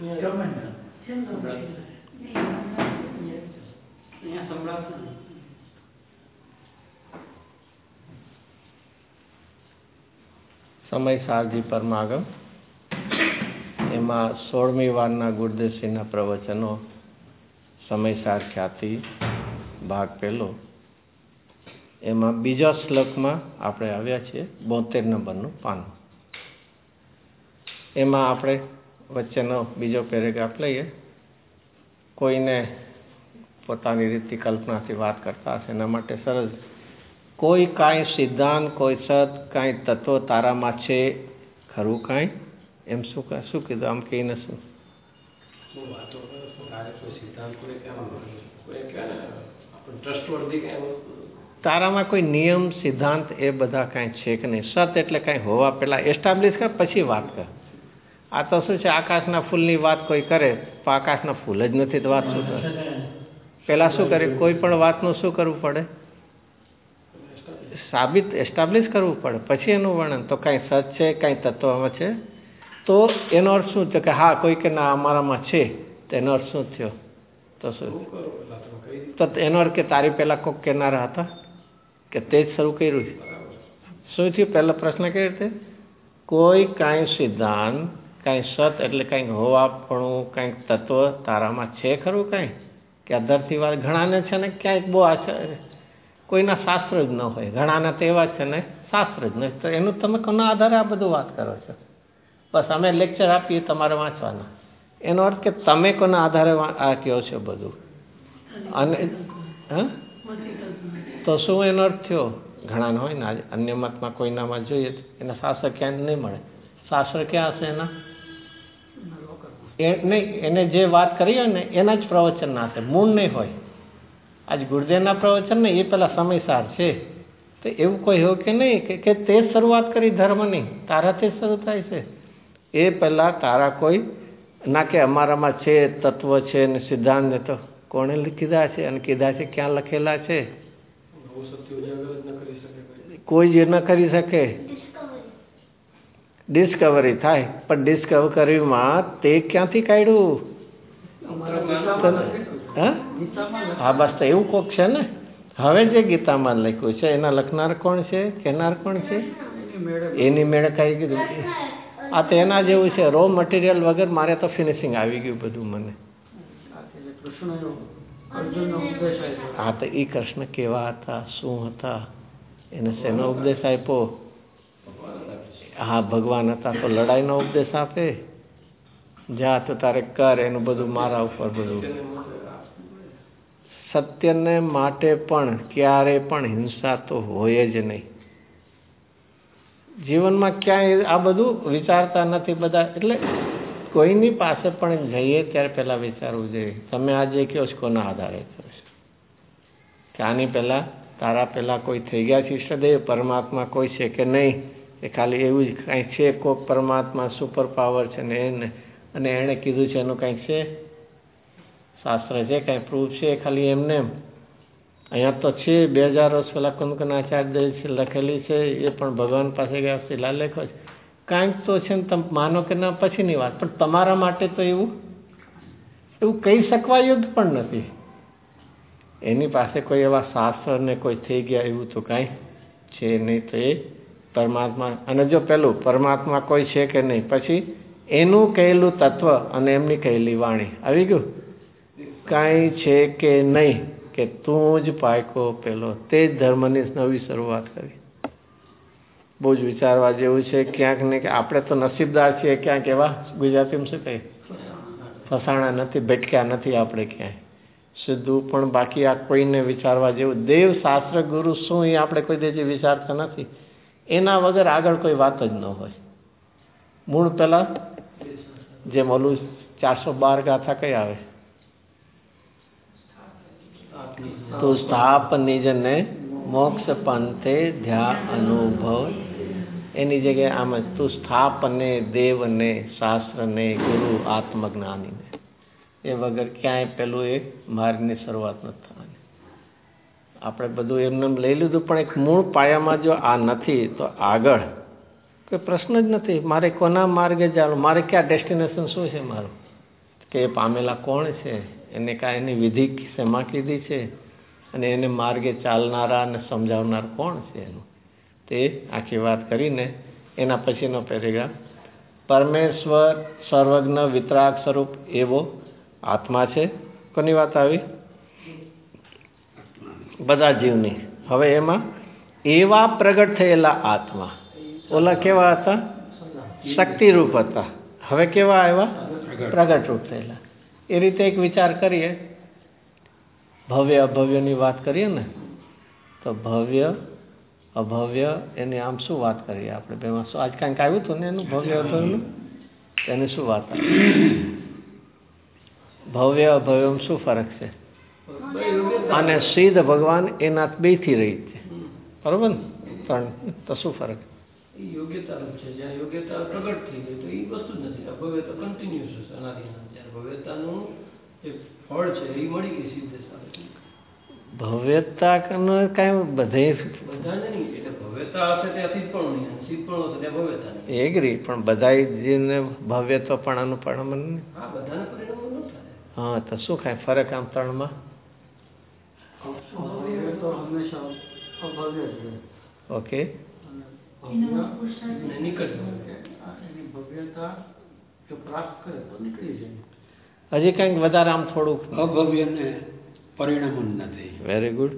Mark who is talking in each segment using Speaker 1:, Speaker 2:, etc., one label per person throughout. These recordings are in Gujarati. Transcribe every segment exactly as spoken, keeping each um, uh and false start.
Speaker 1: સમય સારજી પરમાગમ એમાં સોળમી વારના ગુરુદેવસિંહના પ્રવચનો સમયસાર ખ્યાતિ ભાગ પહેલો એમાં બીજા શ્લોકમાં આપણે આવ્યા છીએ બોતેર નંબરનું પાનું. એમાં આપણે વચ્ચેનો બીજો પેરેગ્રાફ લઈએ. કોઈને પોતાની રીતથી કલ્પનાથી વાત કરતા હશે એના માટે સરસ. કોઈ કાંઈ સિદ્ધાંત, કોઈ સત, કાંઈ તત્વ તારામાં છે ખરું કાંઈ? એમ શું શું કીધું? આમ કહીને શું તારામાં કોઈ નિયમ સિદ્ધાંત એ બધા કાંઈ છે કે નહીં? સત એટલે કાંઈ હોવા પહેલાં એસ્ટાબ્લિશ કર પછી વાત કર. આ તો શું છે, આકાશના ફૂલની વાત કોઈ કરે તો આકાશના ફૂલ જ નથી તો વાત શું કરે? પહેલાં શું કરે? કોઈ પણ વાતનું શું કરવું પડે? સાબિત એસ્ટાબ્લિશ કરવું પડે પછી એનું વર્ણન. તો કાંઈ સત છે, કાંઈ તત્વમાં છે તો એનો અર્થ શું થયો? કે હા કોઈ કે ના અમારામાં છે તો એનો અર્થ શું થયો? તો શું તો એનો અર્થ કે તારી પહેલાં કોઈક કહેનારા હતા કે તે જ શરૂ કર્યું છે? શું થયું? પહેલો પ્રશ્ન કેવી રીતે? કોઈ કાંઈ સિદ્ધાંત, કાંઈ સત એટલે કાંઈક હોવાપણું, કાંઈક તત્વ તારામાં છે ખરું કાંઈ? કે આ ધરતીવાર ઘણાને છે ને ક્યાંક બહુ આચાર્ય કોઈના શાસ્ત્ર જ ન હોય, ઘણાના તો એવા છે ને શાસ્ત્ર જ નહીં. તો એનું તમે કોના આધારે આ બધું વાત કરો છો? બસ અમે લેક્ચર આપીએ તમારે વાંચવાના. એનો અર્થ કે તમે કોના આધારે આ કહો છો બધું? અને હા તો શું એનો અર્થ થયો? ઘણાને હોય ને આજે અન્ય મતમાં કોઈનામાં જોઈએ એના શાસ્ત્ર ક્યાંય નહીં મળે. શાસ્ત્ર ક્યાં હશે એના? એ નહીં, એને જે વાત કરી હોય ને એના જ પ્રવચન ના હશે, મૂળ નહીં હોય. આજ ગુરુદેવના પ્રવચન ને એ પેલા સમયસાર છે તો એવું કોઈ હોય કે નહીં કે તે શરૂઆત કરી ધર્મની, તારાથી શરૂ થાય છે. એ પહેલાં તારા કોઈ ના કે અમારામાં છે તત્વ છે ને સિદ્ધાંત ને તો કોણે કીધા છે અને કીધા છે ક્યાં લખેલા છે? કોઈ જ ન કરી શકે. ડિસ્કવરી થાય પણ ડિસ્કવરીમાં તે ક્યાંથી કાઢ્યું? હા બસ તો એવું કોક છે ને. હવે જે ગીતામાં લખ્યું છે એના લખનાર કોણ છે, કહેનાર કોણ છે? એની મેળે ખાઈ કીધું. આ તો એના જેવું છે, રો મટીરિયલ વગર મારે તો ફિનિશિંગ આવી ગયું બધું મને. હા તો એ કૃષ્ણ કેવા હતા, શું હતા, એને શેનો ઉપદેશ આપ્યો? હા ભગવાન હતા તો લડાઈનો ઉપદેશ આપે? જા તો તારે કર, એનું બધું મારા ઉપર બધું. સત્યને માટે પણ ક્યારે પણ હિંસા તો હોય જ નહીં. જીવનમાં ક્યાંય આ બધું વિચારતા નથી બધા. એટલે કોઈની પાસે પણ જઈએ ત્યારે પહેલાં વિચારવું જોઈએ તમે આ જે કહો છો કોના આધારે કહો છો? કે આની પહેલાં તારા પહેલાં કોઈ થઈ ગયા છે ઈષ્ટદેવ, પરમાત્મા કોઈ છે કે નહીં? કે ખાલી એવું જ કાંઈ છે કોઈક પરમાત્મા સુપર પાવર છે ને એને અને એણે કીધું છે એનું કાંઈક છે? શાસ્ત્ર છે, કાંઈ પ્રૂફ છે? ખાલી એમને એમ અહીંયા તો છે બે હજાર વર્ષ પહેલાં કુંદકનાચાર્ય લખેલી છે એ પણ ભગવાન પાસે ગયા શિલાલેખો છે. કાંઈક તો છે ને તમે માનો કે ના પછીની વાત, પણ તમારા માટે તો એવું એવું કહી શકવાયું જ પણ નથી. એની પાસે કોઈ એવા શાસ્ત્ર ને કોઈ થઈ ગયા એવું તો કાંઈ છે નહીં. તો એ પરમાત્મા, અને જો પેલું પરમાત્મા કોઈ છે કે નહીં, પછી એનું કહેલું તત્વ અને એમની કહેલી વાણી આવી ગયું. કાંઈ છે કે નહીં કે તું જ પાયકો પેલો, તે જ ધર્મની નવી શરૂઆત કરી. બહુ જ વિચારવા જેવું છે. ક્યાંક ને કે આપણે તો નસીબદાર છીએ, ક્યાંક એવા ગુજરાતીમાં શું કહે ફસાણા નથી, ભટક્યા નથી આપણે ક્યાંય સીધું. પણ બાકી આ કોઈને વિચારવા જેવું દેવ શાસ્ત્ર ગુરુ શું એ આપણે કોઈ દેજી વિચારતા નથી. એના વગર આગળ કોઈ વાત જ ન હોય. મૂળ પહેલાં જેમ ઓલું ચારસો બાર ગાથા કઈ આવે? તું સ્થાપ નિજને મોક્ષ પંથે ધ્યા અનુભવ. એની જગ્યાએ આમ જ તું સ્થાપને દેવને શાસ્ત્રને ગુરુ આત્મજ્ઞાનીને. એ વગર ક્યાંય પેલું એ માર્ગની શરૂઆત નથી થવાની. આપણે બધું એમને લઈ લીધું પણ એક મૂળ પાયામાં જો આ નથી તો આગળ કોઈ પ્રશ્ન જ નથી. મારે કોના માર્ગે ચાલવું, મારે ક્યાં ડેસ્ટિનેશન શું છે મારું? કે એ પામેલા કોણ છે, એને કાંઈ એની વિધિ શેમાં કીધી છે, અને એને માર્ગે ચાલનારા અને સમજાવનાર કોણ છે એનું, તે આખી વાત કરીને એના પછીનો પેરેગ્રાફ, પરમેશ્વર સર્વજ્ઞ વિતરાગ સ્વરૂપ એવો આત્મા છે. કોની વાત આવી? બધા જીવની. હવે એમાં એવા પ્રગટ થયેલા આત્મા, ઓલા કેવા હતા? શક્તિરૂપ હતા. હવે કેવા આવ્યા? પ્રગટ રૂપ થયેલા. એ રીતે એક વિચાર કરીએ, ભવ્ય અભવ્યની વાત કરીએ ને, તો ભવ્ય અભવ્ય એની આમ શું વાત કરીએ આપણે બેમાં? શું આજ કાંઈક આવ્યું હતું ને એનું ભવ્ય અભવ્યનું? એની શું વાત આવી? ભવ્ય અભવ્યમાં શું ફરક છે? અને સિદ્ધ ભગવાન એના બેથી રહી છે, બરોબર ને? ત્રણ. તો શું ફરક?
Speaker 2: યોગ્યતા છે, જ્યાં યોગ્યતા પ્રગટ થઈ ગઈ તો એ વસ્તુ જ નથી. અભવ્યતા કન્ટિન્યુઅસ છે, અનાદિના. જ્યારે ભવ્યતાનું જે ફળ છે એ મળી ગઈ સીધે સાથે.
Speaker 1: ભવ્યતા કાંઈ બધે
Speaker 2: બધાને નહીં, એટલે ભવ્યતા હશે ત્યાં સિદ્ધપણું નહીં, સિદ્ધપણું હશે ત્યાં ભવ્યતા નહીં.
Speaker 1: એગ્રી, પણ બધા જીવને ભવ્ય તો પણ આનું પરિણામ નહીં.
Speaker 2: હા, બધાને પરિણામ ન થાય.
Speaker 1: હા, તો શું કાંઈ ફરક આમ ત્રણમાં? ઓકે, હજી કંઈક વધારે આમ થોડુંક
Speaker 3: અભવ્યને પરિણામ નથી.
Speaker 1: Very good.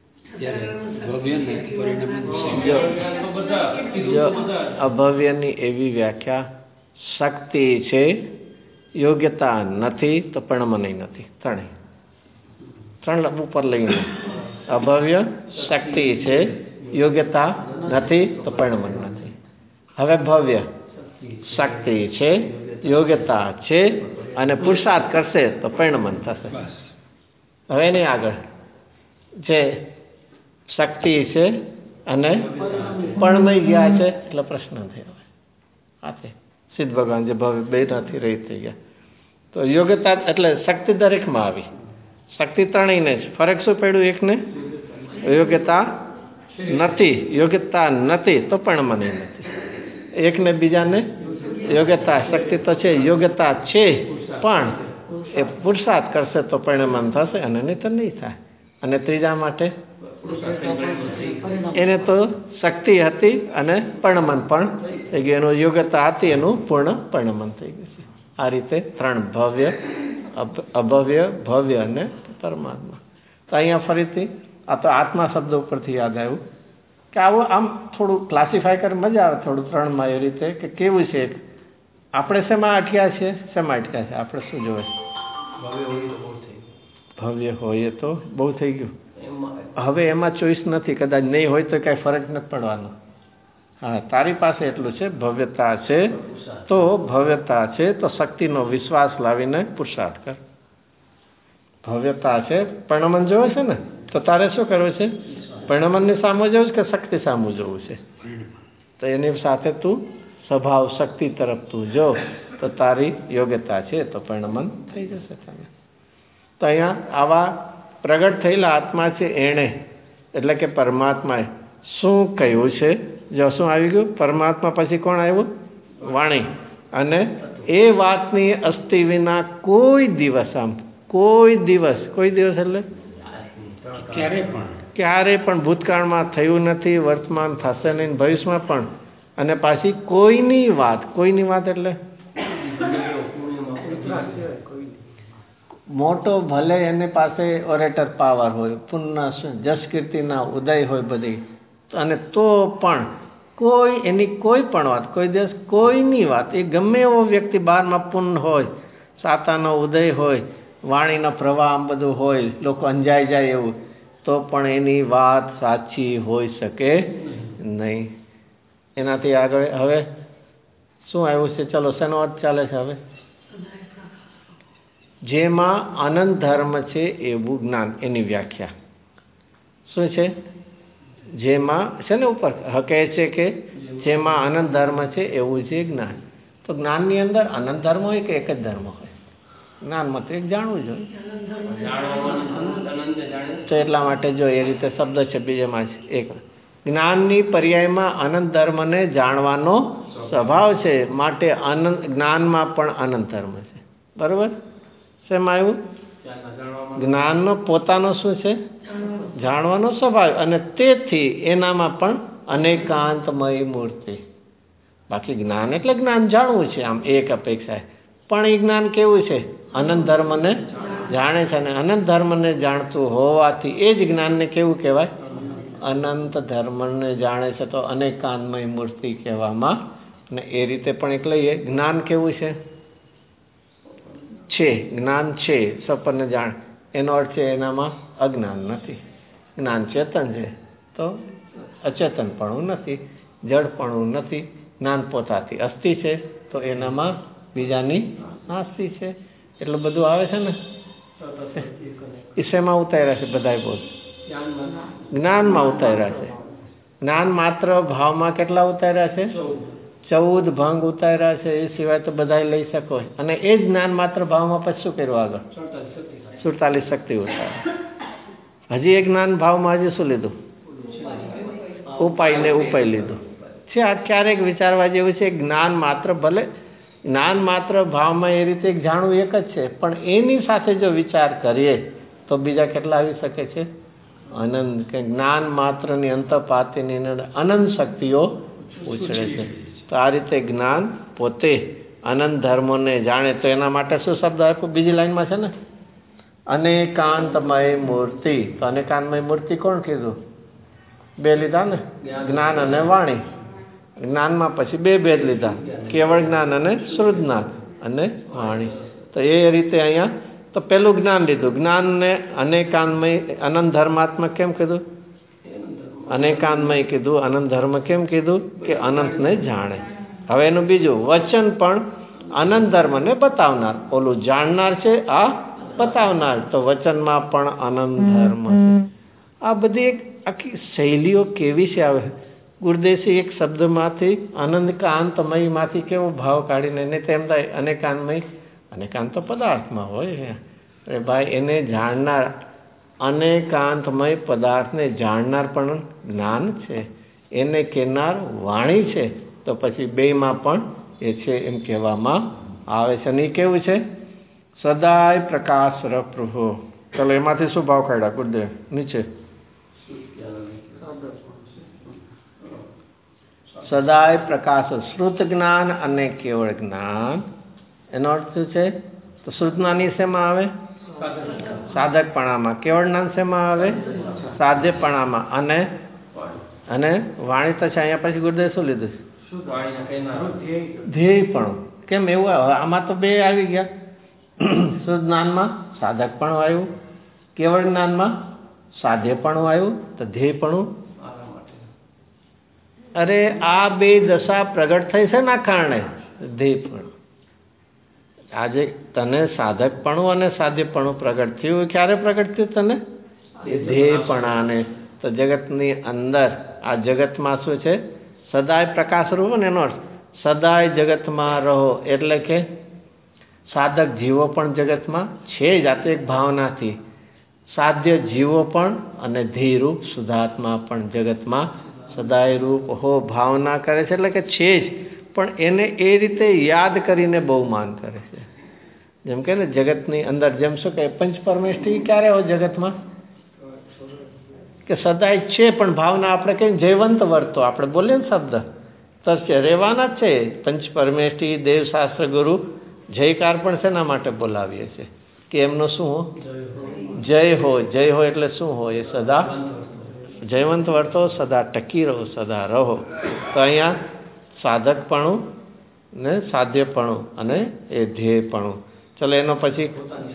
Speaker 1: અભવ્યની એવી વ્યાખ્યા, શક્તિ છે, યોગ્યતા નથી તો પરિણામ નથી. ત્રણેય ત્રણ ઉપર લઈને, અભવ્ય, શક્તિ છે, યોગ્યતા નથી તો પરિણામ નથી. હવે ભવ્ય, શક્તિ છે, યોગ્યતા છે અને પુરુષાર્થ કરશે તો પરિણામ થશે. હવે એની આગળ જે શક્તિ છે અને પરમાઈ ગયા છે એટલે પ્રશ્ન થયો. આ છે સિદ્ધ ભગવાન જે ભવ્ય બે નથી રહી થઈ ગયા. તો યોગ્યતા એટલે શક્તિ દરેકમાં આવી, શક્તિ ત્રણેયને જ. ફરક શું પડ્યું? એકને યોગ્યતા નથી, યોગ્યતા નથી તો પરિણામ નથી. એકને બીજાને યોગ્યતા, શક્તિ તો છે, યોગ્યતા છે પણ એ પુરુષાર્થ કરશે તો પરિણામ થશે અને નહીં તો નહીં થાય. અને ત્રીજા માટે એને તો શક્તિ હતી અને પરિણામ પણ થઈ ગયું, એનું યોગ્યતા હતી, એનું પૂર્ણ પરિણામ થઈ ગયું છે. આ રીતે ત્રણ, ભવ્ય, અભવ્ય, ભવ્ય અને પરમાત્મા. તો અહીંયા ફરીથી આ તો આત્મા શબ્દ ઉપરથી યાદ આવ્યું કે આવું આમ થોડું ક્લાસિફાય કરી મજા આવે થોડું ત્રણમાં એ રીતે કે કેવું છે. આપણે શેમાં અટક્યા છે? શેમાં અટક્યા છે આપણે? શું જોવે? ભવ્ય હોય તો બહુ થઈ ગયું. હવે એમાં ચોઈસ નથી, કદાચ નહીં હોય તો કાંઈ ફરક નથી પડવાનો. હા, તારી પાસે એટલું છે, ભવ્યતા છે તો ભવ્યતા છે તો શક્તિનો વિશ્વાસ લાવીને પુરુષાર્થ કર. ભવ્યતા છે, પરિણામ જોવે છે ને, તો તારે શું કરવું છે? પરિણામની સામું જવું છે કે શક્તિ સામું જવું છે? તો એની સાથે તું સ્વભાવ શક્તિ તરફ તું જો તો તારી યોગ્યતા છે તો પરિણામ થઈ જશે તને. તો અહીંયા આવા પ્રગટ થયેલા આત્મા છે એણે, એટલે કે પરમાત્માએ શું કહ્યું છે? જો શું આવી ગયું? પરમાત્મા પછી કોણ આવ્યું? વાણી. અને એ વાતની અસ્થિ વિના કોઈ દિવસ, આમ કોઈ દિવસ, કોઈ દિવસ એટલે
Speaker 3: ક્યારે પણ
Speaker 1: ક્યારે પણ ભૂતકાળમાં થયું નથી, વર્તમાન થશે નહીં, ભવિષ્યમાં પણ. અને પાછી કોઈની વાત, કોઈની વાત એટલે મોટો ભલે એની પાસે ઓરેટર પાવર હોય, પુનઃ જસ કીર્તિના ઉદય હોય બધી, અને તો પણ કોઈ એની કોઈ પણ વાત, કોઈ દિવસ કોઈની વાત, એ ગમે એવો વ્યક્તિ બારમાં પુનઃ હોય, સાતાનો ઉદય હોય, વાણીનો પ્રવાહ આમ બધું હોય, લોકો અંજાઈ જાય એવું, તો પણ એની વાત સાચી હોઈ શકે નહીં. એનાથી આગળ હવે શું આવ્યું છે? ચલો, શેનો અર્થ ચાલે છે હવે? જેમાં અનંત ધર્મ છે એવું જ્ઞાન, એની વ્યાખ્યા શું છે? જેમાં છે ને ઉપર કહે છે કે જેમાં અનંત ધર્મ છે એવું છે જ્ઞાન. તો જ્ઞાનની અંદર અનંત ધર્મ હોય કે એક જ ધર્મ હોય? જ્ઞાનમાં તો એક જાણવું જોઈએ. તો એટલા માટે જો એ રીતે શબ્દ છે બીજામાં જ એક, જ્ઞાનની પર્યાયમાં અનંત ધર્મને જાણવાનો સ્વભાવ છે, માટે અનંત જ્ઞાનમાં પણ અનંત ધર્મ છે. બરોબર? શેમાં આવ્યું? જ્ઞાનનો પોતાનો શું છે? જાણવાનો સ્વભાવ, અને તેથી એનામાં પણ અનેકાંતમય મૂર્તિ. બાકી જ્ઞાન એટલે જ્ઞાન જાણવું છે આમ એક અપેક્ષાએ, પણ એ જ્ઞાન કેવું છે? અનંત ધર્મને જાણે છે, અને અનંત ધર્મને જાણતું હોવાથી એ જ જ્ઞાનને કેવું કહેવાય? અનંત ધર્મને જાણે છે, તો અનેકાંતમય મૂર્તિ કહેવામાં. અને એ રીતે પણ એટલે એ જ્ઞાન કેવું છે? છે, જ્ઞાન છે, સપરને જાણ, એનો અર્થ છે એનામાં અજ્ઞાન નથી. જ્ઞાન ચેતન છે તો અચેતનપણું નથી, જડપણું નથી. જ્ઞાન પોતાથી અસ્થિ છે તો એનામાં બીજાની નાસ્તિ છે. એટલું બધું આવે છે ને. એ શેમાં ઉતાર્યા છે બધા? બોલ. જ્ઞાનમાં ઉતાર્યા છે. જ્ઞાન માત્ર ભાવમાં કેટલા ઉતાર્યા છે? ચૌદ ભંગ ઉતાર્યા છે. એ સિવાય તો બધા લઈ શકો. અને એ જ જ્ઞાન માત્ર ભાવમાં પછી શું કર્યું આગળ? સુડતાલીસ શક્તિ ઉતારે. હજી એક જ્ઞાન ભાવમાં હજી શું લીધું? ઉપાય ને ઉપાય લીધું છે. આ ક્યારેક વિચારવા જેવું છે. જ્ઞાન માત્ર, ભલે જ્ઞાન માત્ર ભાવમાં એ રીતે જાણવું એક જ છે, પણ એની સાથે જો વિચાર કરીએ તો બીજા કેટલા આવી શકે છે? અનંત. કે જ્ઞાન માત્રની અંતપાતીની અનંત શક્તિઓ ઉછળે છે. તો આ રીતે જ્ઞાન પોતે અનંત ધર્મોને જાણે, તો એના માટે શું શબ્દ આપ્યો બીજી લાઈનમાં છે ને? અનેકાંતમય મૂર્તિ. તો અનેકાંતમય મૂર્તિ કોણ કીધું? બે લીધા ને, જ્ઞાન અને વાણી. જ્ઞાનમાં પછી બે ભેદ લીધા, કેવળ જ્ઞાન અને શ્રુત જ્ઞાન અને વાણી. તો એ રીતે અહીંયા તો પેલું જ્ઞાન લીધું. જ્ઞાનને અનેકાંતમય અનંત ધર્માત્મક કેમ કીધું? અનેકાંતમય કીધું. અનંત ધર્મ કેમ કીધું? કે અનંતને જાણે. હવે એનું બીજું વચન પણ અનંત ધર્મને બતાવનાર. ઓલું જાણનાર છે, આ બતાવનાર. તો વચનમાં પણ અનંત ધર્મ છે. આ બધી એક આખી શૈલીઓ કેવી છે આવે. ગુરુદેવસિંહ એક શબ્દમાંથી અનંતકાંતમયમાંથી કેવો ભાવ કાઢીને એને તેમ થાય અનેકાંતમય. અનેકાંત તો પદાર્થમાં હોય. અરે ભાઈ, એને જાણનાર, અનેકાંતમય પદાર્થને જાણનાર પણ જ્ઞાન છે, એને કહેનાર વાણી છે. તો પછી બેમાં પણ એ છે એમ કહેવામાં આવે છે. અને એ કેવું છે? સદાય પ્રકાશ રપ્રભો. ચલો એમાંથી શું ભાવ કાઢ્યા ગુરુદેવ? નીચે સદાય પ્રકાશ, શ્રુત જ્ઞાન અને કેવળ જ્ઞાન. એનો અર્થ શું છે? તો શ્રુત જ્ઞાન શેમાં આવે? સાધકપણામાં. કેવળ જ્ઞાન શેમાં આવે? સાધ્યપણામાં. અને અને વાણી તો છે. અહીંયા પછી ગુરુદેવ શું લીધું? ધ્યેયપણું. કેમ એવું? આમાં તો બે આવી ગયા. શુદ્ધ જ્ઞાનમાં સાધકપણું આવ્યું, કેવળ જ્ઞાનમાં સાધ્યપણું આવ્યું, તો ધ્યેયપણું. અરે આ બે દશા પ્રગટ થઈ છે ના કારણે ધ્યેયપણું. આજે તને સાધકપણું અને સાધ્યપણું પ્રગટ થયું. ક્યારે પ્રગટ થયું તને? ધ્યેયપણાને. તો જગતની અંદર આ જગતમાં શું છે? સદાય પ્રકાશ રહો ને એનો અર્થ સદાય જગતમાં રહો. એટલે કે સાધક જીવો પણ જગતમાં છે જ. આ તો એક ભાવનાથી સાધ્ય જીવો પણ અને ધ્યેયરૂપ શુદ્ધાત્મા પણ જગતમાં સદાય રૂપ હો ભાવના કરે છે. એટલે કે છે જ, પણ એને એ રીતે યાદ કરીને બહુ માન કરે છે. જેમ કે ને જગતની અંદર જેમ શું કહે પંચ પરમેષ્ઠી ક્યારે હોય જગતમાં? કે સદાય છે, પણ ભાવના આપણે કહીએ જયવંત વર્તો, આપણે બોલીએ ને શબ્દ તો છે રહેવાના જ છે. પંચ પરમેષ્ઠી, દેવશાસ્ત્ર, ગુરુ, જયકાર પણ શેના માટે બોલાવીએ છીએ? કે એમનો શું હો? જય હો. જય હો એટલે શું હોય? એ સદા જયવંત વર્તો, સદા ટકી રહો, સદા રહો. તો અહીંયા સાધકપણું ને સાધ્યપણું અને એ ધ્યેયપણું. ચલો એનો પછી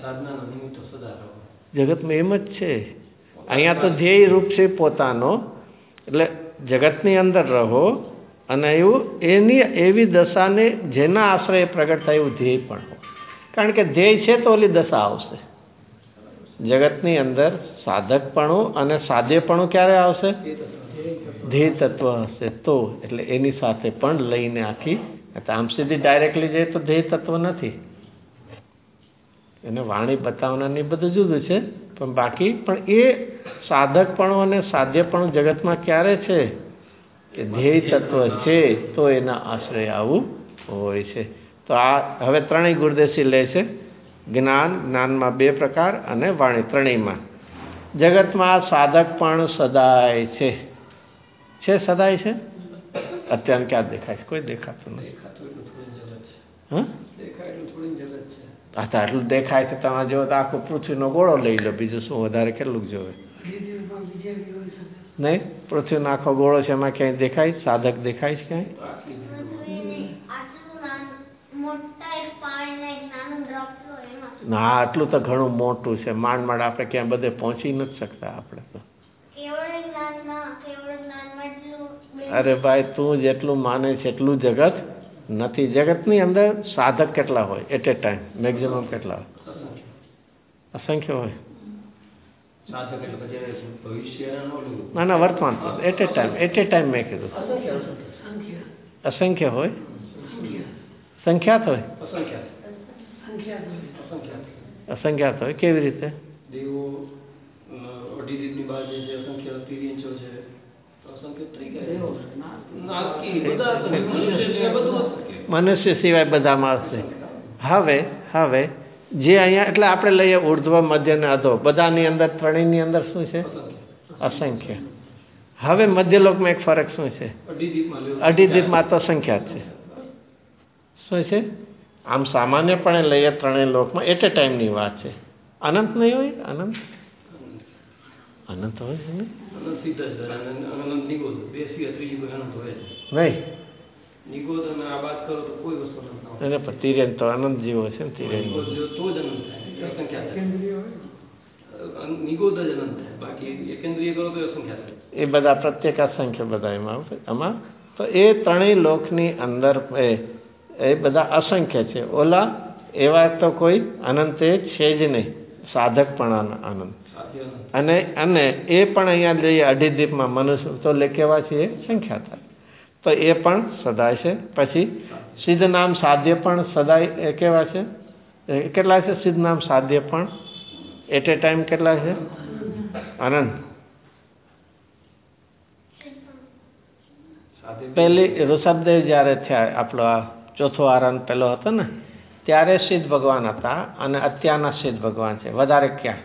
Speaker 1: જગતમાં એમ જ છે. અહીંયા તો ધ્યેય રૂપ છે પોતાનો. એટલે જગતની અંદર રહો અને એવું એની એવી દશાને જેના આશ્રય પ્રગટ થાય એવું ધ્યેય પણ હો. કારણ કે ધ્યેય છે તો ઓલી દશા આવશે. જગતની અંદર સાધકપણું અને સાધ્યપણું ક્યારે આવશે? ધ્યેય તત્વ હશે તો. એટલે એની સાથે પણ લઈને આખી. આમ સીધી ડાયરેક્ટલી જઈએ તો ધ્યેય તત્વ નથી. એને વાણી બતાવનારની બધું જુદું છે, પણ બાકી પણ એ સાધકપણું અને સાધ્યપણું જગતમાં ક્યારે છે? કે ધ્યેય તત્વ છે તો એના આશ્રય આવું હોય છે. તો આ હવે ત્રણેય ગુરુદેવસિંહ લે છે. જ્ઞાન, જ્ઞાનમાં બે પ્રકાર અને વાણી ત્રણેયમાં. જગતમાં સાધક પણ સદાય છે. છે સદાય છે? અત્યારે ક્યાં દેખાય છે? કોઈ દેખાતું નથી. હા, આટલું દેખાય છે. તમારે જો તો આખો પૃથ્વીનો ગોળો લઈ લો, બીજું શું વધારે કેટલું જોવે? નહીં, પૃથ્વીનો આખો ગોળો છે, એમાં ક્યાંય દેખાય સાધક દેખાય છે ક્યાંય? ના, આટલું તો ઘણું મોટું છે. માંડ માંડ આપણે ક્યાં બધે પહોંચી નથી શકતા આપણે તો. અરે ભાઈ, તું જેટલું માને છે એટલું જગત નથી. જગતની અંદર સાધક કેટલા હોય એટ એ ટાઈમ? મેક્સિમમ કેટલા હોય? અસંખ્ય હોય. ના ના, વર્તમાન at a time at a time મેં કીધું અસંખ્ય હોય. સંખ્યાત હોય. અસંખ્યાત હોય. કેવી રીતે? મનુષ્ય સિવાય બધામાં હશે. હવે હવે જે અહીંયા એટલે આપણે લઈએ ઉર્ધ્વ, મધ્ય ને અધો, બધાની અંદર ત્રણેયની અંદર શું છે? અસંખ્ય. હવે મધ્યલોકમાં એક ફરક શું છે? અઢીદીપમાં તો સંખ્યાત છે. શું છે? આમ સામાન્યપણે લઈએ ત્રણેય લોકમાં એટ એ ટાઈમની વાત છે. અનંત નહીં હોય? અનંત અનંત હોય છે ને? નહીં, તિરેન તો અનંત જીવો છે ને. તિરેન એ બધા પ્રત્યેક અસંખ્ય બધા એમાં આમાં તો એ ત્રણેય લોકની અંદર એ બધા અસંખ્ય છે. ઓલા એવા તો કોઈ અનંત છે જ નહીં, સાધકપણાના આનંદ. અને અને એ પણ અહીંયા લઈએ અઢીદીપમાં મનુષ્ય તો લે કેવા છે? એ સંખ્યા થાય તો એ પણ સદાય છે. પછી સિદ્ધ નામ સાધ્ય પણ સદાય કેવા છે? કેટલા છે સિદ્ધ નામ સાધ્ય પણ? એટ એ ટાઈમ કેટલા છે? અનંત. પહેલી ઋષભદેવ જ્યારે થયા, આપણો આ ચોથો આરંભ પહેલો હતો ને, ત્યારે સિદ્ધ ભગવાન હતા અને અત્યારના સિદ્ધ ભગવાન છે. વધારે ક્યાં?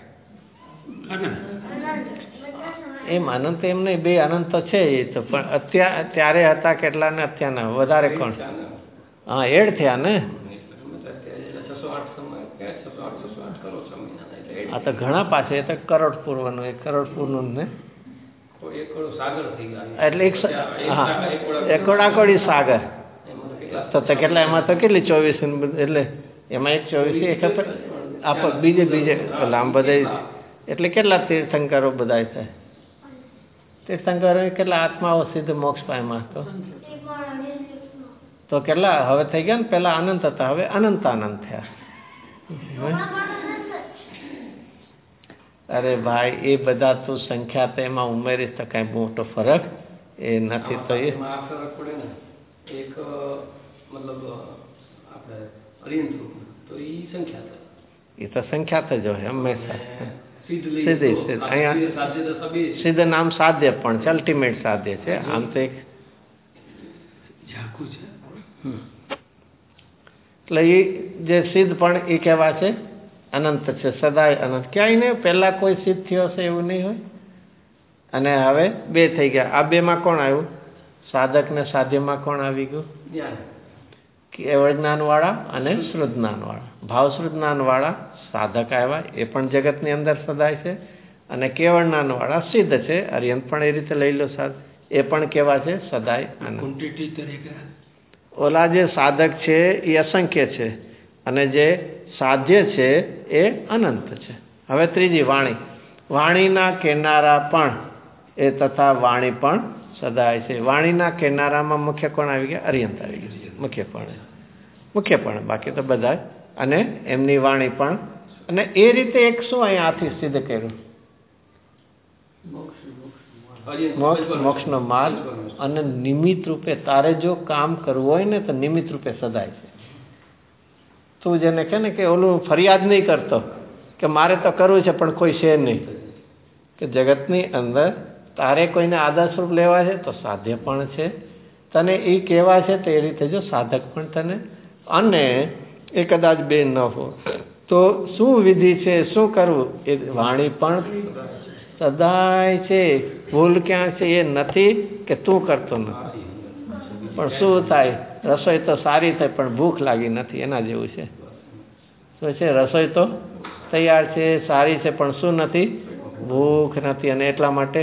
Speaker 1: એમ અનંત એમ નહીં, બે અનંત તો છે એ તો, પણ અત્યારે ત્યારે હતા કેટલા ને અત્યારના વધારે કોણ? હા, એડ થયા ને. આ તો ઘણા પાસે એ તો કરોડ પૂર્વનું, એક કરોડ પૂર્વનું ને એટલે એક હા એકોડાકોડી સાગર તો કેટલા એમાં તો કેટલી ચોવીસ એટલે એમાં એક ચોવીસ એક આપ બીજે બીજે આમ બધા એટલે કેટલા તીર્થંકરો બધા થાય? તીર્થંકરો કેટલા આત્માઓ સિદ્ધ મોક્ષ પામ્યા તો તો કેટલા હવે થઈ ગયા ને? પેલા અનંત હતા, હવે અનંત આનંદ થયા. અરે ભાઈ, એ બધા તો સંખ્યા તો એમાં ઉમેરીશ તો કઈ મોટો ફરક એ નથી. તો એ
Speaker 2: એક મતલબ આપણે અરિયંત રૂપ તો એ સંખ્યા
Speaker 1: એ તો સંખ્યાત જ હોય હંમેશા. સીધી સીધ અહીંયા સિદ્ધ નામ સાધ્ય પણ છે, અલ્ટિમેટ સાધ્ય છે. આમ તો એક
Speaker 3: ઝાંખું છે.
Speaker 1: એટલે એ જે સિદ્ધ પણ એ કહેવા છે અનંત છે, સદાય અનંત. ક્યાંય નહીં પહેલા કોઈ સિદ્ધ થયો હશે એવું નહીં હોય. અને હવે બે થઈ ગયા. આ બે માં કોણ આવ્યું? સાધક ને સાધ્યમાં કોણ આવી ગયું? કેવળ જ્ઞાન વાળા અને શ્રુત જ્ઞાન વાળા. ભાવ શ્રુત જ્ઞાન વાળા સાધક આવ્યા, એ પણ જગતની અંદર સદાય છે. અને કેવળ જ્ઞાન વાળા સિદ્ધ છે, અરિયંત પણ એ રીતે લઈ લો સાધ, એ પણ કેવા છે? સદાય આનંદ. ઓલા જે સાધક છે એ અસંખ્ય છે અને જે સાધ્ય છે એ અનંત છે. હવે ત્રીજી વાણી. વાણીના કેનારા પણ એ તથા વાણી પણ સદાય છે. વાણીના કેનારામાં મુખ્ય કોણ આવી ગયા? અરિયંત આવી ગયા મુખ્યપણે. મુખ્યપણે બાકી તો બધા. અને એમની વાણી પણ. અને એ રીતે એક શું અહીંયા આથી સિદ્ધ કર્યું? મોક્ષ મોક્ષનો માર્ગ. અને નિમિત્ત રૂપે તારે જો કામ કરવું હોય ને તો નિમિત્ત રૂપે સદાય છે. તું જેને કહે ને કે ઓલું ફરિયાદ નહીં કરતો કે મારે તો કરવું છે પણ કોઈ છે નહીં, કે જગતની અંદર તારે કોઈને આદર્શરૂપ લેવા છે તો સાધ્ય પણ છે, તને એ કહેવા છે તો એ રીતે જો સાધક પણ તને. અને એ કદાચ બે ન હોય તો શું વિધિ છે, શું કરવું? એ વાણી પણ સદાય છે. ભૂલ ક્યાં છે? એ નથી કે તું કરતો નથી, પણ શું થાય? રસોઈ તો સારી થાય પણ ભૂખ લાગી નથી, એના જેવું છે. શું છે? રસોઈ તો તૈયાર છે, સારી છે, પણ શું નથી? ભૂખ નથી. અને એટલા માટે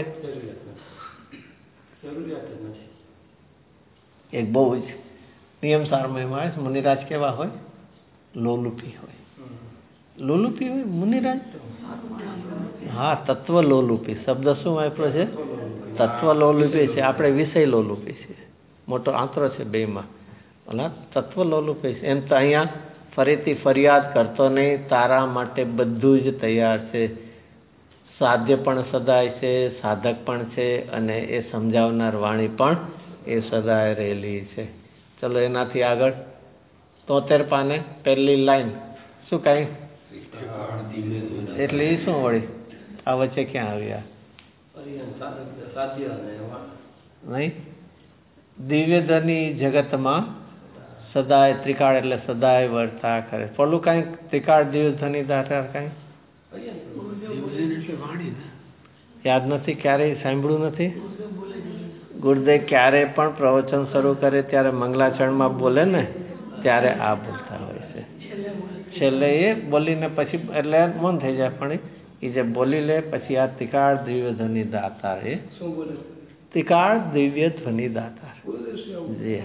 Speaker 1: એક બહુ જ નિયમ સારમાં એમાં આવે છે, મુનિરાજ કેવા હોય? લોલુપી હોય. લોલુપી હોય મુનિરાજ? હા, તત્વ લોલુપી શબ્દ શું વાપરો છે? તત્વ લોલુપી છે. આપણે વિષય લોલુપી છે. મોટો આંતરો છે બેમાં. ઓલા તત્વ લોલુપી છે. એમ તો અહીંયા ફરીથી ફરિયાદ કરતો નહીં, તારા માટે બધું જ તૈયાર છે. સાધ્ય પણ સદાય છે, સાધક પણ છે, અને એ સમજાવનાર વાણી પણ એ સદાય રહેલી છે. ચલો એનાથી આગળ તોતેર પાને પહેલી લાઈન શું કાંઈ એટલે એ શું વળી આ વચ્ચે ક્યાં આવ્યા? નહીં, દિવ્ય ધ્વનિ જગતમાં સદાય ત્રિકાળ એટલે સદાય વર્તા કરે. પેલું કાંઈક ત્રિકાળ દિવ્ય ધ્વનિ દાતા કાંઈ યાદ નથી, ક્યારેય સાંભળ્યું નથી. ગુરુદેવ ક્યારે પણ પ્રવચન શરૂ કરે ત્યારે મંગલાચરણમાં બોલે ને ત્યારે આ બોલતા હોય છે. છેલ્લે એ બોલીને પછી એટલે મન થઈ જાય, પણ એ જે બોલી લે પછી આ ત્રિકાળ દિવ્ય ધ્વનિ દાતાર એ ત્રિકાળ દિવ્ય ધ્વનિ દાતાર જી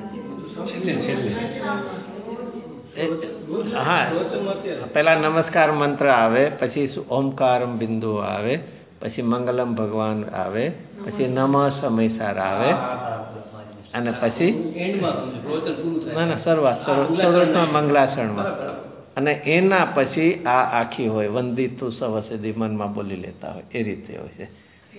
Speaker 1: હા. પેલા નમસ્કાર મંત્ર આવે, પછી ઓમકારમ બિંદુ આવે, પછી મંગલમ ભગવાન આવે, પછી નમઃ સમયસાર આવે, અને પછી ના ના શરૂઆત શરૂઆતમાં મંગલાચરણમાં, અને એના પછી આ આખી હોય વંદિતુ સવસેદી મનમાં બોલી લેતા હોય એ રીતે હોય છે.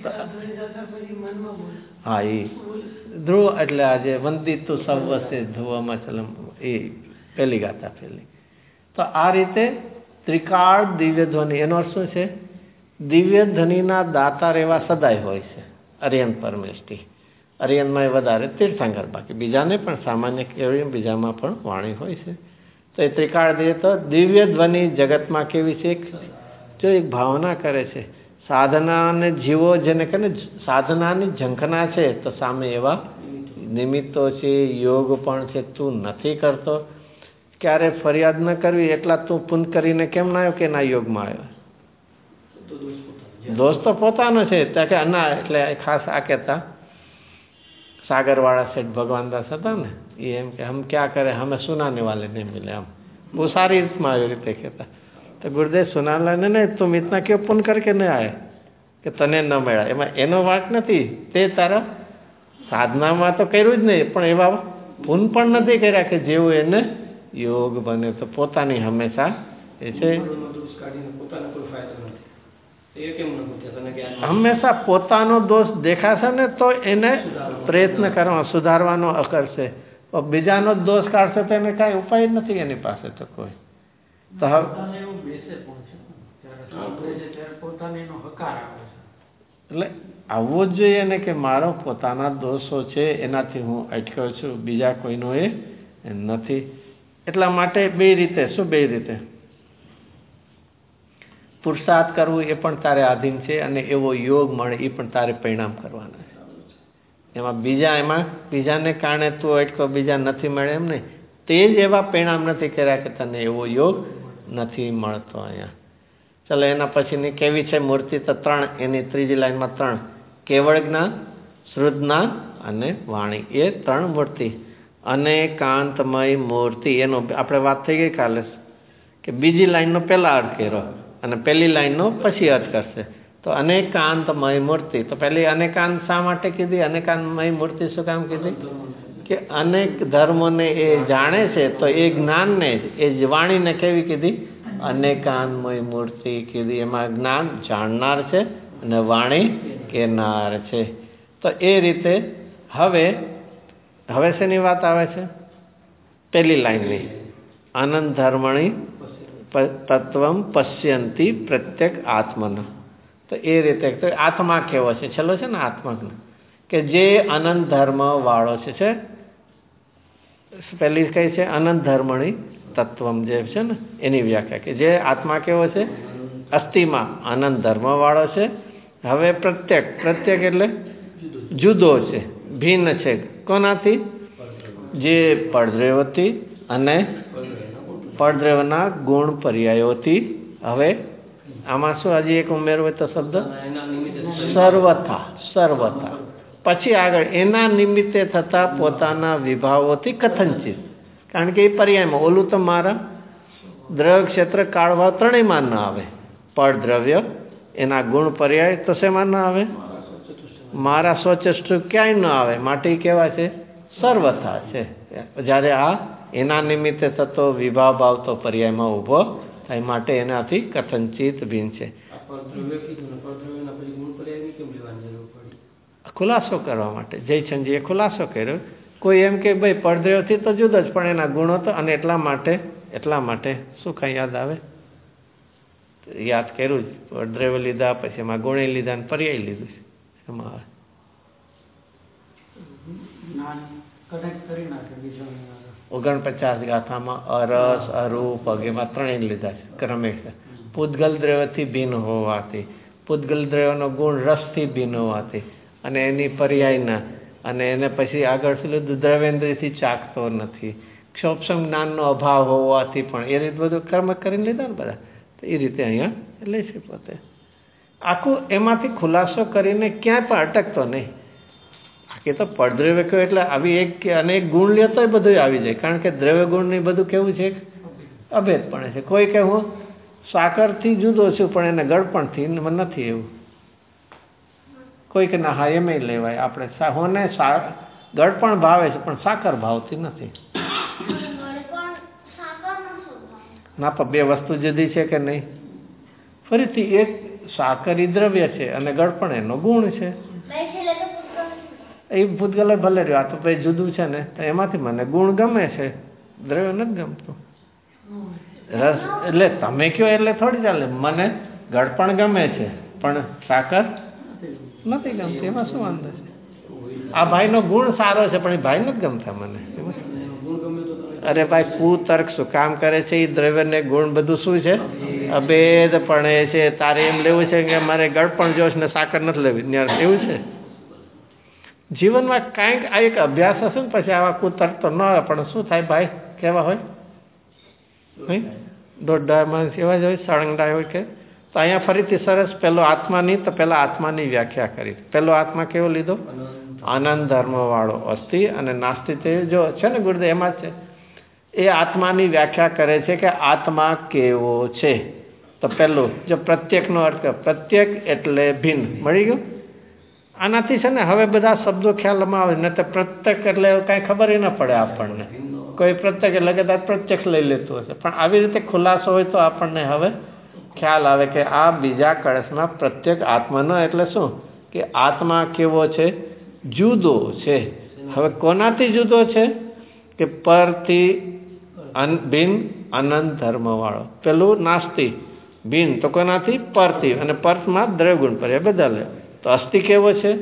Speaker 1: હા, એ ધ્રુવ એટલે આજે વંદિતુ સવસે ધ્રુવમાં ચલમ એ પહેલી ગાતા પહેલી. તો આ રીતે ત્રિકાળ દિવ્ય ધ્વનિ એનો અર્થ શું છે? દિવ્ય ધ્વનિના દાતાર એવા સદાય હોય છે. અરિયન પરમેષ્ઠી અરિયનમાં એ વધારે તીર્થંકર, બાકી બીજાને પણ સામાન્ય કેવી બીજામાં પણ વાણી હોય છે. તો એ ત્રિકાળ દે તો દિવ્ય ધ્વનિ જગતમાં કેવી છે? જો એક ભાવના કરે છે સાધનાને જીવો, જેને કહે ને સાધનાની ઝંખના છે, તો સામે એવા નિમિત્તો છે, યોગ પણ છે. તું નથી કરતો, ક્યારે ફરિયાદ ન કરવી. એટલા તું પુન કરીને કેમ ના આવ્યો કે ના યોગમાં આવ્યો? દોષ તો પોતાનો છે. ત્યાં કે ના એટલે ખાસ આ કહેતા સાગરવાળા શેઠ ભગવાનદાસ હતા ને, એ એમ કે હમ ક્યાં કરે, હમે સુનાને વાલે નહીં મિલે. આમ બહુ સારી રીતમાં આવી રીતે કહેતા. તો ગુરુદેવ સુનાલાને નહીં, તું ઇતના ક્यों પુન કરકે નહીં આવે કે તને ન મળ્યા? એમાં એનો વાંક નથી. તે તારા સાધનામાં તો કર્યું જ નહીં, પણ એવા પુન પણ નથી કર્યા કે જેવું એને યોગ બને. તો પોતાની હંમેશા એ છે હંમેશા પોતાનો દોષ દેખાશે ને તો એને પ્રયત્ન કરવા સુધારવાનો કરશે. બીજાનો દોષ કાઢશે તો એને કાંઈ ઉપાય જ નથી એની પાસે તો કોઈ. તો હવે એટલે આવવું જ જોઈએ ને કે મારો પોતાના દોષો છે, એનાથી હું અટક્યો છું, બીજા કોઈનો એ નથી. એટલા માટે બે રીતે શું બે રીતે પુરુષાર્થ કરવું એ પણ તારે આધીન છે, અને એવો યોગ મળે એ પણ તારે પરિણામ કરવાના છે. એમાં બીજા એમાં બીજાને કારણે તું અટકો, બીજા નથી મળે એમ નહીં. તે જ એવા પરિણામ નથી કર્યા કે તને એવો યોગ નથી મળતો અહીંયા. ચાલો એના પછીની કેવી છે મૂર્તિ? તો ત્રણ, એની ત્રીજી લાઈનમાં ત્રણ, કેવળ જ્ઞાન, શુદ્ધ જ્ઞાન અને વાણી, એ ત્રણ મૂર્તિ. અને કાંતમય મૂર્તિ એનો આપણે વાત થઈ ગઈ કાલે કે બીજી લાઈનનો પહેલા અર્થ કર્યો અને પહેલી લાઈનનો પછી અર્થ કરશે. તો અનેકાંતમય મૂર્તિ, તો પહેલી અનેકાંત શા માટે કીધી? અનેકાંતમય મૂર્તિ શું કામ કીધી? કે અનેક ધર્મોને એ જાણે છે, તો એ જ્ઞાનને એ વાણીને કેવી કીધી? અનેકાંતમય મૂર્તિ કીધી. એમાં જ્ઞાન જાણનાર છે અને વાણી કહેનાર છે. તો એ રીતે હવે હવે શેની વાત આવે છે? પહેલી લાઈનની, આનંદ ધર્મણી તત્વમ પશ્યંતી પ્રત્યેક આત્મના. તો એ રીતે તો આત્મા કેવો છે? છેલ્લો છે ને આત્મા, કે જે અનંત ધર્મ વાળો છે છે પહેલી કઈ છે? અનંત ધર્મણી તત્વમ જે છે ને એની વ્યાખ્યા કે જે આત્મા કેવો છે, અસ્થિમાં આનંદ ધર્મવાળો છે. હવે પ્રત્યેક પ્રત્યેક એટલે જુદો છે, ભિન્ન છે. કોનાથી? જે પડદ્રવ્યથી અને પડદ્રવ્યના ગુણ પર્યાયોથી. હવે આમાં શું હજી એક ઉમેરવું હોય તો શબ્દ સર્વથા. સર્વથા પછી આગળ એના નિમિત્તે થતા પોતાના વિભાવોથી કથનચિત. કારણ કે એ પર્યાયમાં ઓલું તો મારા દ્રવ્ય ક્ષેત્ર કાળભાવ ત્રણેયમાં ન આવે. પડદ્રવ્ય એના ગુણ પર્યાય તો શેમાં ન આવે? મારા સ્વચષ્ટુ ક્યાંય ન આવે. માટે કેવા છે? સર્વથા છે. જ્યારે આ એના નિમિત્તે થતો વિભાવ ભાવ તો પર્યાયમાં ઊભો થાય. માટે એનાથી કથનચિત ભિન્ન છે. ખુલાસો કરવા માટે જયચંદજીએ ખુલાસો કર્યો. કોઈ એમ કે ભાઈ પડદ્રવ્યથી તો જુદો જ, પણ એના ગુણો તો, અને એટલા માટે એટલા માટે શું કાંઈ યાદ આવે? યાદ કર્યું જ. પડદ્રવ્ય લીધા, પછી એમાં ગુણે લીધા અને પર્યાય લીધું છે. એમાં આવે ઓગણપચાસ ગાથામાં અરસ, અરૂપ, એમાં ત્રણેય લીધા છે ક્રમે. પૂતગલ દ્રવ્યથી ભિન્ન હોવાથી, પૂતગલ દ્રવ્યનો ગુણ રસથી ભિન્ન હોવાથી, અને એની પર્યાયના, અને એને પછી આગળ શું લીધું? દ્રવ્યેન્દ્રિયથી ચાખતો નથી, ક્ષોપસમ જ્ઞાનનો અભાવ હોવાથી પણ. એ રીતે બધું કર્મ કરીને લીધા ને બધા. તો એ રીતે અહીંયા લે છે પોતે. આખું એમાંથી ખુલાસો કરીને ક્યાંય પણ અટકતો નહીં. આખી તો પડદ્રવ્ય કહ્યું એટલે આવી એક કે અનેક ગુણ લેતો બધું આવી જાય. કારણ કે દ્રવ્ય ગુણની બધું કેવું છે? અભેદ પણ છે. કોઈ કે હું સાકરથી જુદો છું પણ એને ગળપણથી નથી એવું. કોઈ કે ના હા એમ લેવાય. આપણે હોને ગળપણ ભાવે છે પણ સાકર ભાવથી નથી. ના પણ બે વસ્તુ જુદી છે કે નહીં? ફરીથી એક સાકરી દ્રવ્ય છે અને ગળપણ એનો ગુણ છે. એ ભૂતગલ ભલે રહ્યો. આ તો ભાઈ જુદું છે ને, તો એમાંથી મને ગુણ ગમે છે, દ્રવ્ય નથી ગમતું. રસ એટલે તમે કહો એટલે થોડી ચાલે. મને ગળપણ ગમે છે પણ સાકર નથી ગમતી. એમાં શું વાંધો છે? આ ભાઈનો ગુણ સારો છે પણ એ ભાઈ નથી ગમતા મને. અરે ભાઈ કુતર્ક શું કામ કરે છે? એ દ્રવ્યને ગુણ બધું શું છે? અભેદ પણ છે. તારે એમ લેવું છે કે મારે ગળપણ જોશ ને સાકર નથી લેવી, એવું છે? જીવનમાં કાંઈક આ એક અભ્યાસ હશે ને પછી આવા કુતર્ક તો ન આવે. પણ શું થાય ભાઈ? કેવા હોય? દોઢ માણસ એવા જ હોય, સળંગડા હોય કે. તો અહીંયા ફરીથી સરસ પેલો આત્માની, તો પેલા આત્માની વ્યાખ્યા કરી. પેલો આત્મા કેવો લીધો? આનંદ ધર્મ વાળો અસ્થિ અને નાસ્તિ. તે જો છે ને ગુરુદેવ એમાં છે. એ આત્માની વ્યાખ્યા કરે છે કે આત્મા કેવો છે. તો પેલું જો પ્રત્યેકનો અર્થ, પ્રત્યેક એટલે ભિન્ન. મળી ગયું? આનાથી છે ને હવે બધા શબ્દો ખ્યાલમાં આવે. ને તો પ્રત્યેક એટલે કાંઈ ખબર ન પડે આપણને. કોઈ પ્રત્યેક એટલે કદાચ પ્રત્યક્ષ લઈ લેતું હશે, પણ આવી રીતે ખુલાસો હોય તો આપણને હવે ખ્યાલ આવે કે આ બીજા કળશમાં પ્રત્યેક આત્માનો એટલે શું? કે આત્મા કેવો છે? જુદો છે. હવે કોનાથી જુદો છે? કે પરથી ભિન્ન અનંત ધર્મ વાળો. પેલું નાસ્તિ ભિન્ન તો કોનાથી? પરથી. અને પર્થમાં દ્રવ્યગુણ પર એ બધા લે. તો અસ્થિ કેવો છે?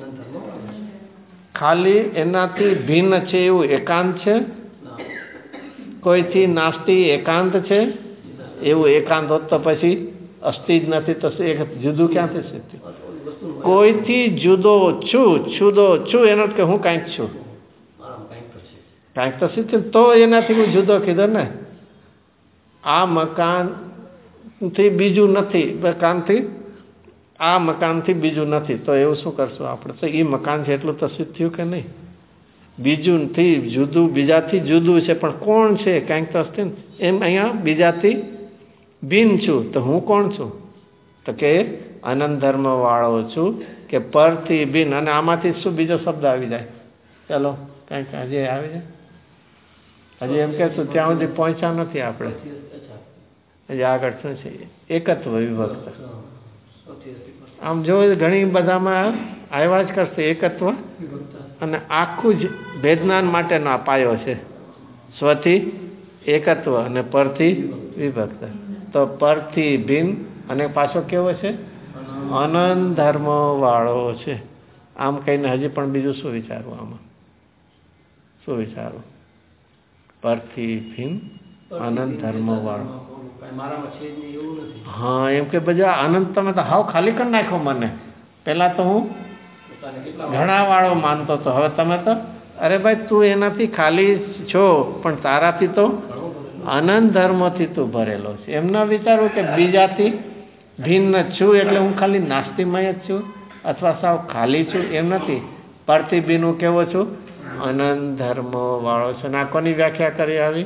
Speaker 1: ખાલી એનાથી ભિન્ન છે એવું એકાંત છે? કોઈથી નાસ્તિ એકાંત છે એવું એકાંત હોત તો પછી અસ્થિ જ નથી તો એક જુદું ક્યાંથી સિદ્ધ? કોઈથી જુદો છું, જુદો છું એનો કે હું કાંઈક છું, કાંઈક તો સિદ્ધ, તો એનાથી હું જુદો કીધો ને. આ મકાનથી બીજું નથી, મકાનથી આ મકાનથી બીજું નથી, તો એવું શું કરશું આપણે? તો એ મકાન છે એટલું તો સિદ્ધ થયું કે નહીં? બીજુંથી જુદું, બીજાથી જુદું છે પણ કોણ છે? કાંઈક તો હશે ને. એમ અહીંયા બીજાથી ભિન્ન છું તો હું કોણ છું? તો કે અનંત ધર્મ વાળો છું, કે પરથી ભિન્ન. અને આમાંથી શું બીજો શબ્દ આવી જાય? ચાલો કાંઈક હજી આવી જાય. હજી એમ કહેશું ત્યાં સુધી પહોંચ્યા નથી આપણે. હજી આગળ શું છે? એકત્વ વિભક્ત. આમ જો ઘણી બધામાં આવ્યા જ કરશે એકત્વ. અને આખું જ ભેદનાન માટેનો આ પાયો છે. સ્વથી એકત્વ અને પરથી વિભક્ત. તો પરથી ભિન્ન અને પાછો કેવો છે? અનંત ધર્મ વાળો છે. આમ કહીને હજી પણ બીજું શું વિચારવું? આમાં શું વિચારવું? પરથી ભિન્ન અનંત ધર્મ વાળો.
Speaker 2: મારામાં છે જ નહીં એવું નથી.
Speaker 1: હા, એમ કે બધા અનંત તમે તો હાવ ખાલી કરી નાખો મને. પેલા તો હું ઘણા વાળો માનતો હતો, હવે તમે તો અરે ભાઈ તું એનાથી ખાલી છો પણ તારાથી તો અનંત ધર્મથી તું ભરેલો છે. એમ ના વિચારવું કે બીજાથી ભિન્ન છું એટલે હું ખાલી નાસ્તિમય જ છું અથવા સાવ ખાલી છું, એમ નથી. પરથી ભિન્ન હું કેવો છું? અનંત ધર્મ વાળો છે. ના કોની વ્યાખ્યા કરી આવી?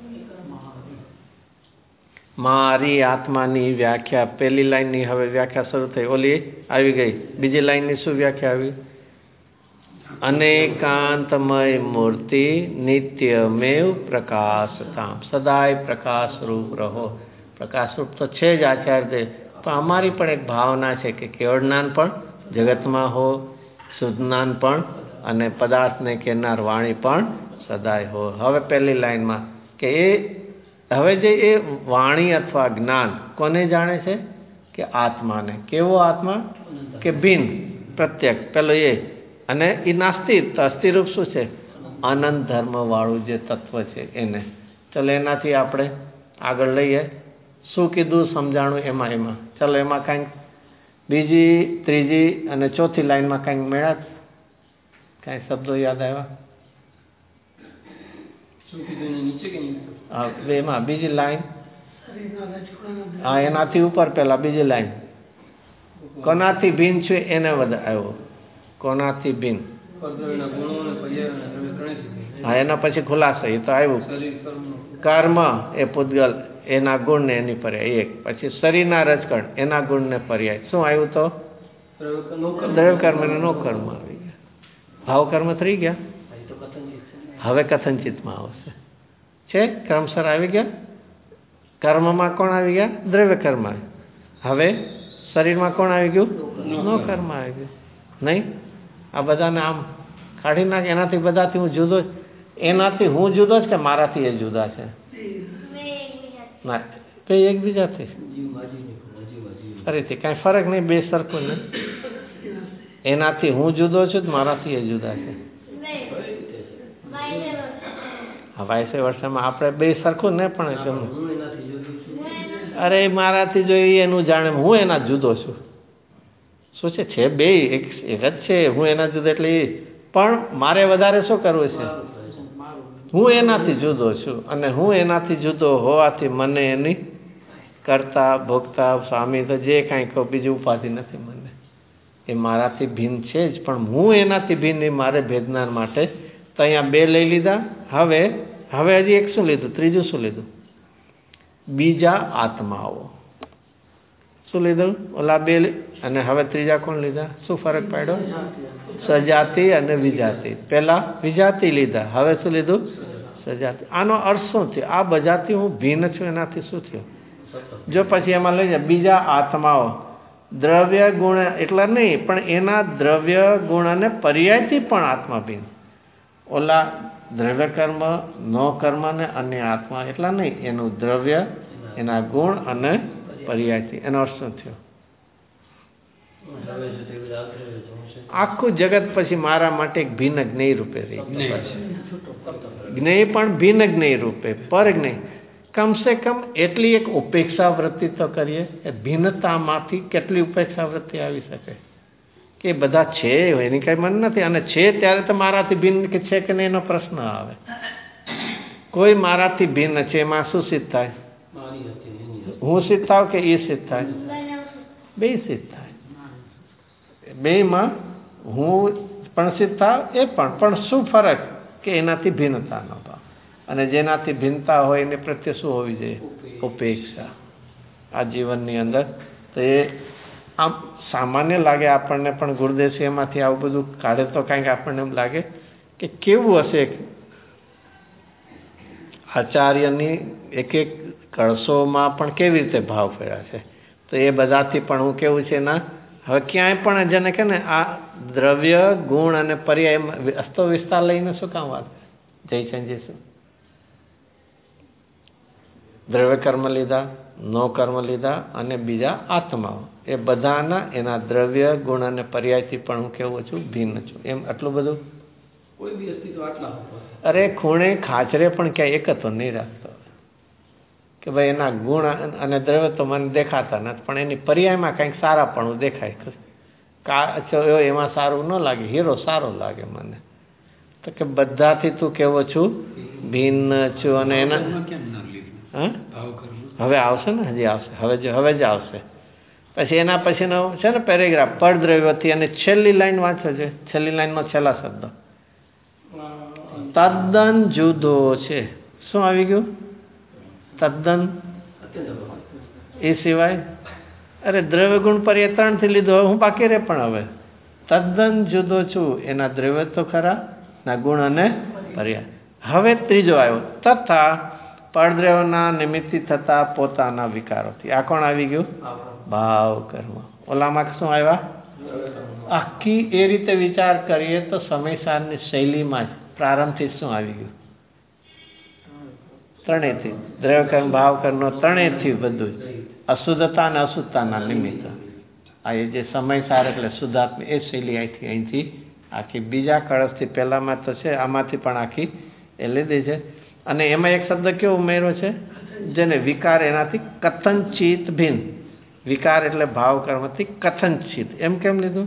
Speaker 1: મારી આત્માની વ્યાખ્યા. પહેલી લાઈનની હવે વ્યાખ્યા શરૂ થઈ, ઓલી આવી ગઈ. બીજી લાઈનની શું વ્યાખ્યા આવી? અનેકાંતમય મૂર્તિ નિત્યમેવ પ્રકાશતામ, સદાય પ્રકાશરૂપ રહો. પ્રકાશરૂપ તો છે જ આચાર્ય, પણ અમારી પણ એક ભાવના છે કે કેવળ જ્ઞાન પણ જગતમાં હો, શુદ્ધ જ્ઞાન પણ અને પદાર્થને કહેનાર વાણી પણ સદાય હો. હવે પહેલી લાઈનમાં કે એ હવે જે એ વાણી અથવા જ્ઞાન કોને જાણે છે? કે આત્માને. કેવો આત્મા? કે ભિન્ન પ્રત્યેક. પેલો એ અને એ નાસ્તિ, અસ્થિરૂપ શું છે? અનંત ધર્મ વાળું જે તત્વ છે એને. ચલો એનાથી આપણે આગળ લઈએ. શું કીધું સમજાણું એમાં એમાં ચલો એમાં કાંઈક બીજી ત્રીજી અને ચોથી લાઈનમાં કાંઈક મેળા કાંઈ શબ્દો યાદ આવ્યા? હા, એમાં બીજી લાઈન. હા, એનાથી ઉપર પેલા બીજી લાઈન. કોનાથી ભિન્ન છે એને વધારે કોનાથી ભિન્ન. હા, એના પછી ખુલાસો એ તો આવ્યું. કર્મ એ પૂતગલ, એના ગુણ ને એની પર્યાય એક. પછી શરીરના રજકણ એના ગુણ ને પર્યાય શું આવ્યું? તો દ્રવ્ય કર્મ ને નો કર્મ આવી ગયા. ભાવ કર્મ થઈ ગયા. હવે કથનચિતમાં આવશે. છે ક્રમસર આવી ગયા. કર્મમાં કોણ આવી ગયા? દ્રવ્ય કર્મ. હવે શરીરમાં કોણ આવી ગયું? નો કર્મ આવી ગયું. નહીં, આ બધાને આમ કાઢી નાખે. એનાથી બધાથી હું જુદો જ. એનાથી હું જુદો જ કે મારાથી એ જુદા છે? ના, બે એકબીજાથી. ફરીથી કાંઈ ફરક નહીં, બે સરખું ને. એનાથી હું જુદો છું, મારાથી એ જુદા છે. હા, વાયસે વર્ષમાં આપણે બે સરખું ને. પણ ગમે અરે મારાથી જો એનું જાણે હું એના જુદો છું. શું છે? છે બે એક એક જ છે. હું એના જુદો એટલે એ. પણ મારે વધારે શું કરવું છે? હું એનાથી જુદો છું અને હું એનાથી જુદો હોવાથી મને એની કરતા ભોગતા સ્વામી તો જે કાંઈ કહો બીજી ઉપાધિ નથી મને. એ મારાથી ભિન્ન છે જ, પણ હું એનાથી ભિન્ન એ મારે ભેદનાર માટે તો અહીંયા બે લઈ લીધા. હવે હવે હજી એક શું લીધું? ત્રીજું શું લીધું? બીજા આત્માઓ. શું લીધું? ઓલા બે. અને હવે ત્રીજા કોણ લીધા? શું ફરક પાડ્યો? સજાતિ અને વિજાતિ. પેલા વિજાતિ લીધા, હવે શું લીધું? સજાતિ. આનો અર્થ શું થયો? આ બધાથી હું ભિન્ન છું એનાથી શું થયું? જો પછી એમાં લઈ જાય બીજા આત્માઓ. દ્રવ્ય ગુણ એટલા નહીં, પણ એના દ્રવ્ય ગુણ અને પર્યાયથી પણ આત્મા ભિન્ન. ઓલા દ્રવ્ય કર્મ, નો કર્મ ને અન્ય આત્મા એટલા નહીં, એનું દ્રવ્ય, એના ગુણ અને પર્યાયથી. એનો અર્થ શું થયો? આખું જગત પછી મારા માટે એક ભિન્ન જ્ઞેય રૂપે રહી ગયું. જ્ઞેય પણ ભિન્ન જ્ઞેય રૂપે, પર જ્ઞેય. કમસે કમ એટલી એક ઉપેક્ષા વૃત્તિ તો કરીએ. એ ભિન્નતામાંથી કેટલી ઉપેક્ષા વૃત્તિ આવી શકે કે બધા છે એની કઈ મન નથી, અને છે ત્યારે તો મારાથી ભિન્ન કે છે કે નહીં એનો પ્રશ્ન આવે. કોઈ મારાથી ભિન્ન છે એમાં શું સિદ્ધ થાય? હું સિદ્ધ થાવ કે એ સિદ્ધ થાય? બે સિદ્ધ થાય. બેમાં હું પણ સિદ્ધ થાવ, એ પણ પણ શું ફરક? કે એનાથી ભિન્નતા ન ભાવ. અને જેનાથી ભિન્નતા હોય એને પ્રત્યે શું હોવી જોઈએ? ઉપેક્ષા. આ જીવનની અંદર તો એ આમ સામાન્ય લાગે આપણને, પણ ગુરુદેવ એમાંથી આવું બધું કાઢે તો કાંઈક આપણને એમ લાગે કે કેવું હશે આચાર્યની એક એક કળશોમાં પણ કેવી રીતે ભાવ ફેર્યા છે. તો એ બધાથી પણ હું કેવું છે ના, હવે ક્યાંય પણ જેને કે ને આ દ્રવ્ય ગુણ અને પર્યાય અસ્તો વિસ્તાર લઈને શું કામ વાત જયચંદજી? શું દ્રવ્ય કર્મ લીધા, નો કર્મ લીધા અને બીજા આત્માઓ. એ બધાના એના દ્રવ્ય ગુણ અને પર્યાયથી પણ હું કેવો છું? ભિન્ન છું. એમ આટલું બધું
Speaker 2: કોઈ બી અસ્તિત્વ આટલા.
Speaker 1: અરે ખૂણે ખાચરે પણ ક્યાંય એકત્વ નહીં રાખતો. કે ભાઈ એના ગુણ અને દ્રવ્ય તો મને દેખાતા નથી, પણ એની પર્યાયમાં કંઈક સારાપણું દેખાય. કા એમાં સારું ન લાગે, હીરો સારો લાગે મને. તો કે બધાથી તું કેવો છું? ભિન્ન છું. અને એના હા હવે આવશે ને, હજી આવશે, હવે જ હવે જ આવશે. પછી એના પછીનો છે ને પેરેગ્રાફ પરદ્રવ્યથી, અને છેલ્લી લાઈન વાંચો છે. છેલ્લી લાઈનમાં છેલ્લા શબ્દો તદ્દન જુદો છે. શું આવી ગયું? તદ્દન. એ સિવાય અરે દ્રવ્ય ગુણ પર્યાય ત્રણ થી લીધો, હવે હું બાકી રે. પણ હવે તદ્દન જુદો છું. એના દ્રવ્ય તો ખરા, ના ગુણ અને પર્યાય. હવે ત્રીજો આવ્યો, તથા પરદ્રવ્યના નિમિત્તિ થતા પોતાના વિકારોથી. આ કોણ આવી ગયું? ભાવ કર્મ. ઓલામાં શું આવ્યા? આખી એ રીતે વિચાર કરીએ તો સમયસારની શૈલીમાં જ પ્રારંભથી શું આવી ગયું? ત્રણેયથી. દ્રવ્ય કર્મ, ભાવ કર્મ, ત્રણેયથી બધું જ અશુદ્ધતા અને અશુદ્ધતાના નિમિત્ત. આ એ જે સમયસાર એટલે શુદ્ધાત્મા, એ શૈલી અહીંથી અહીંથી આખી બીજા કળશથી પહેલામાં તો છે, આમાંથી પણ આખી એ લીધી છે. અને એમાં એક શબ્દ કેવો ઉમેર્યો છે? જેને વિકાર, એનાથી કથનચિત ભિન્ન. વિકાર એટલે ભાવ કર્મથી કથનચિત. એમ કેમ લીધું?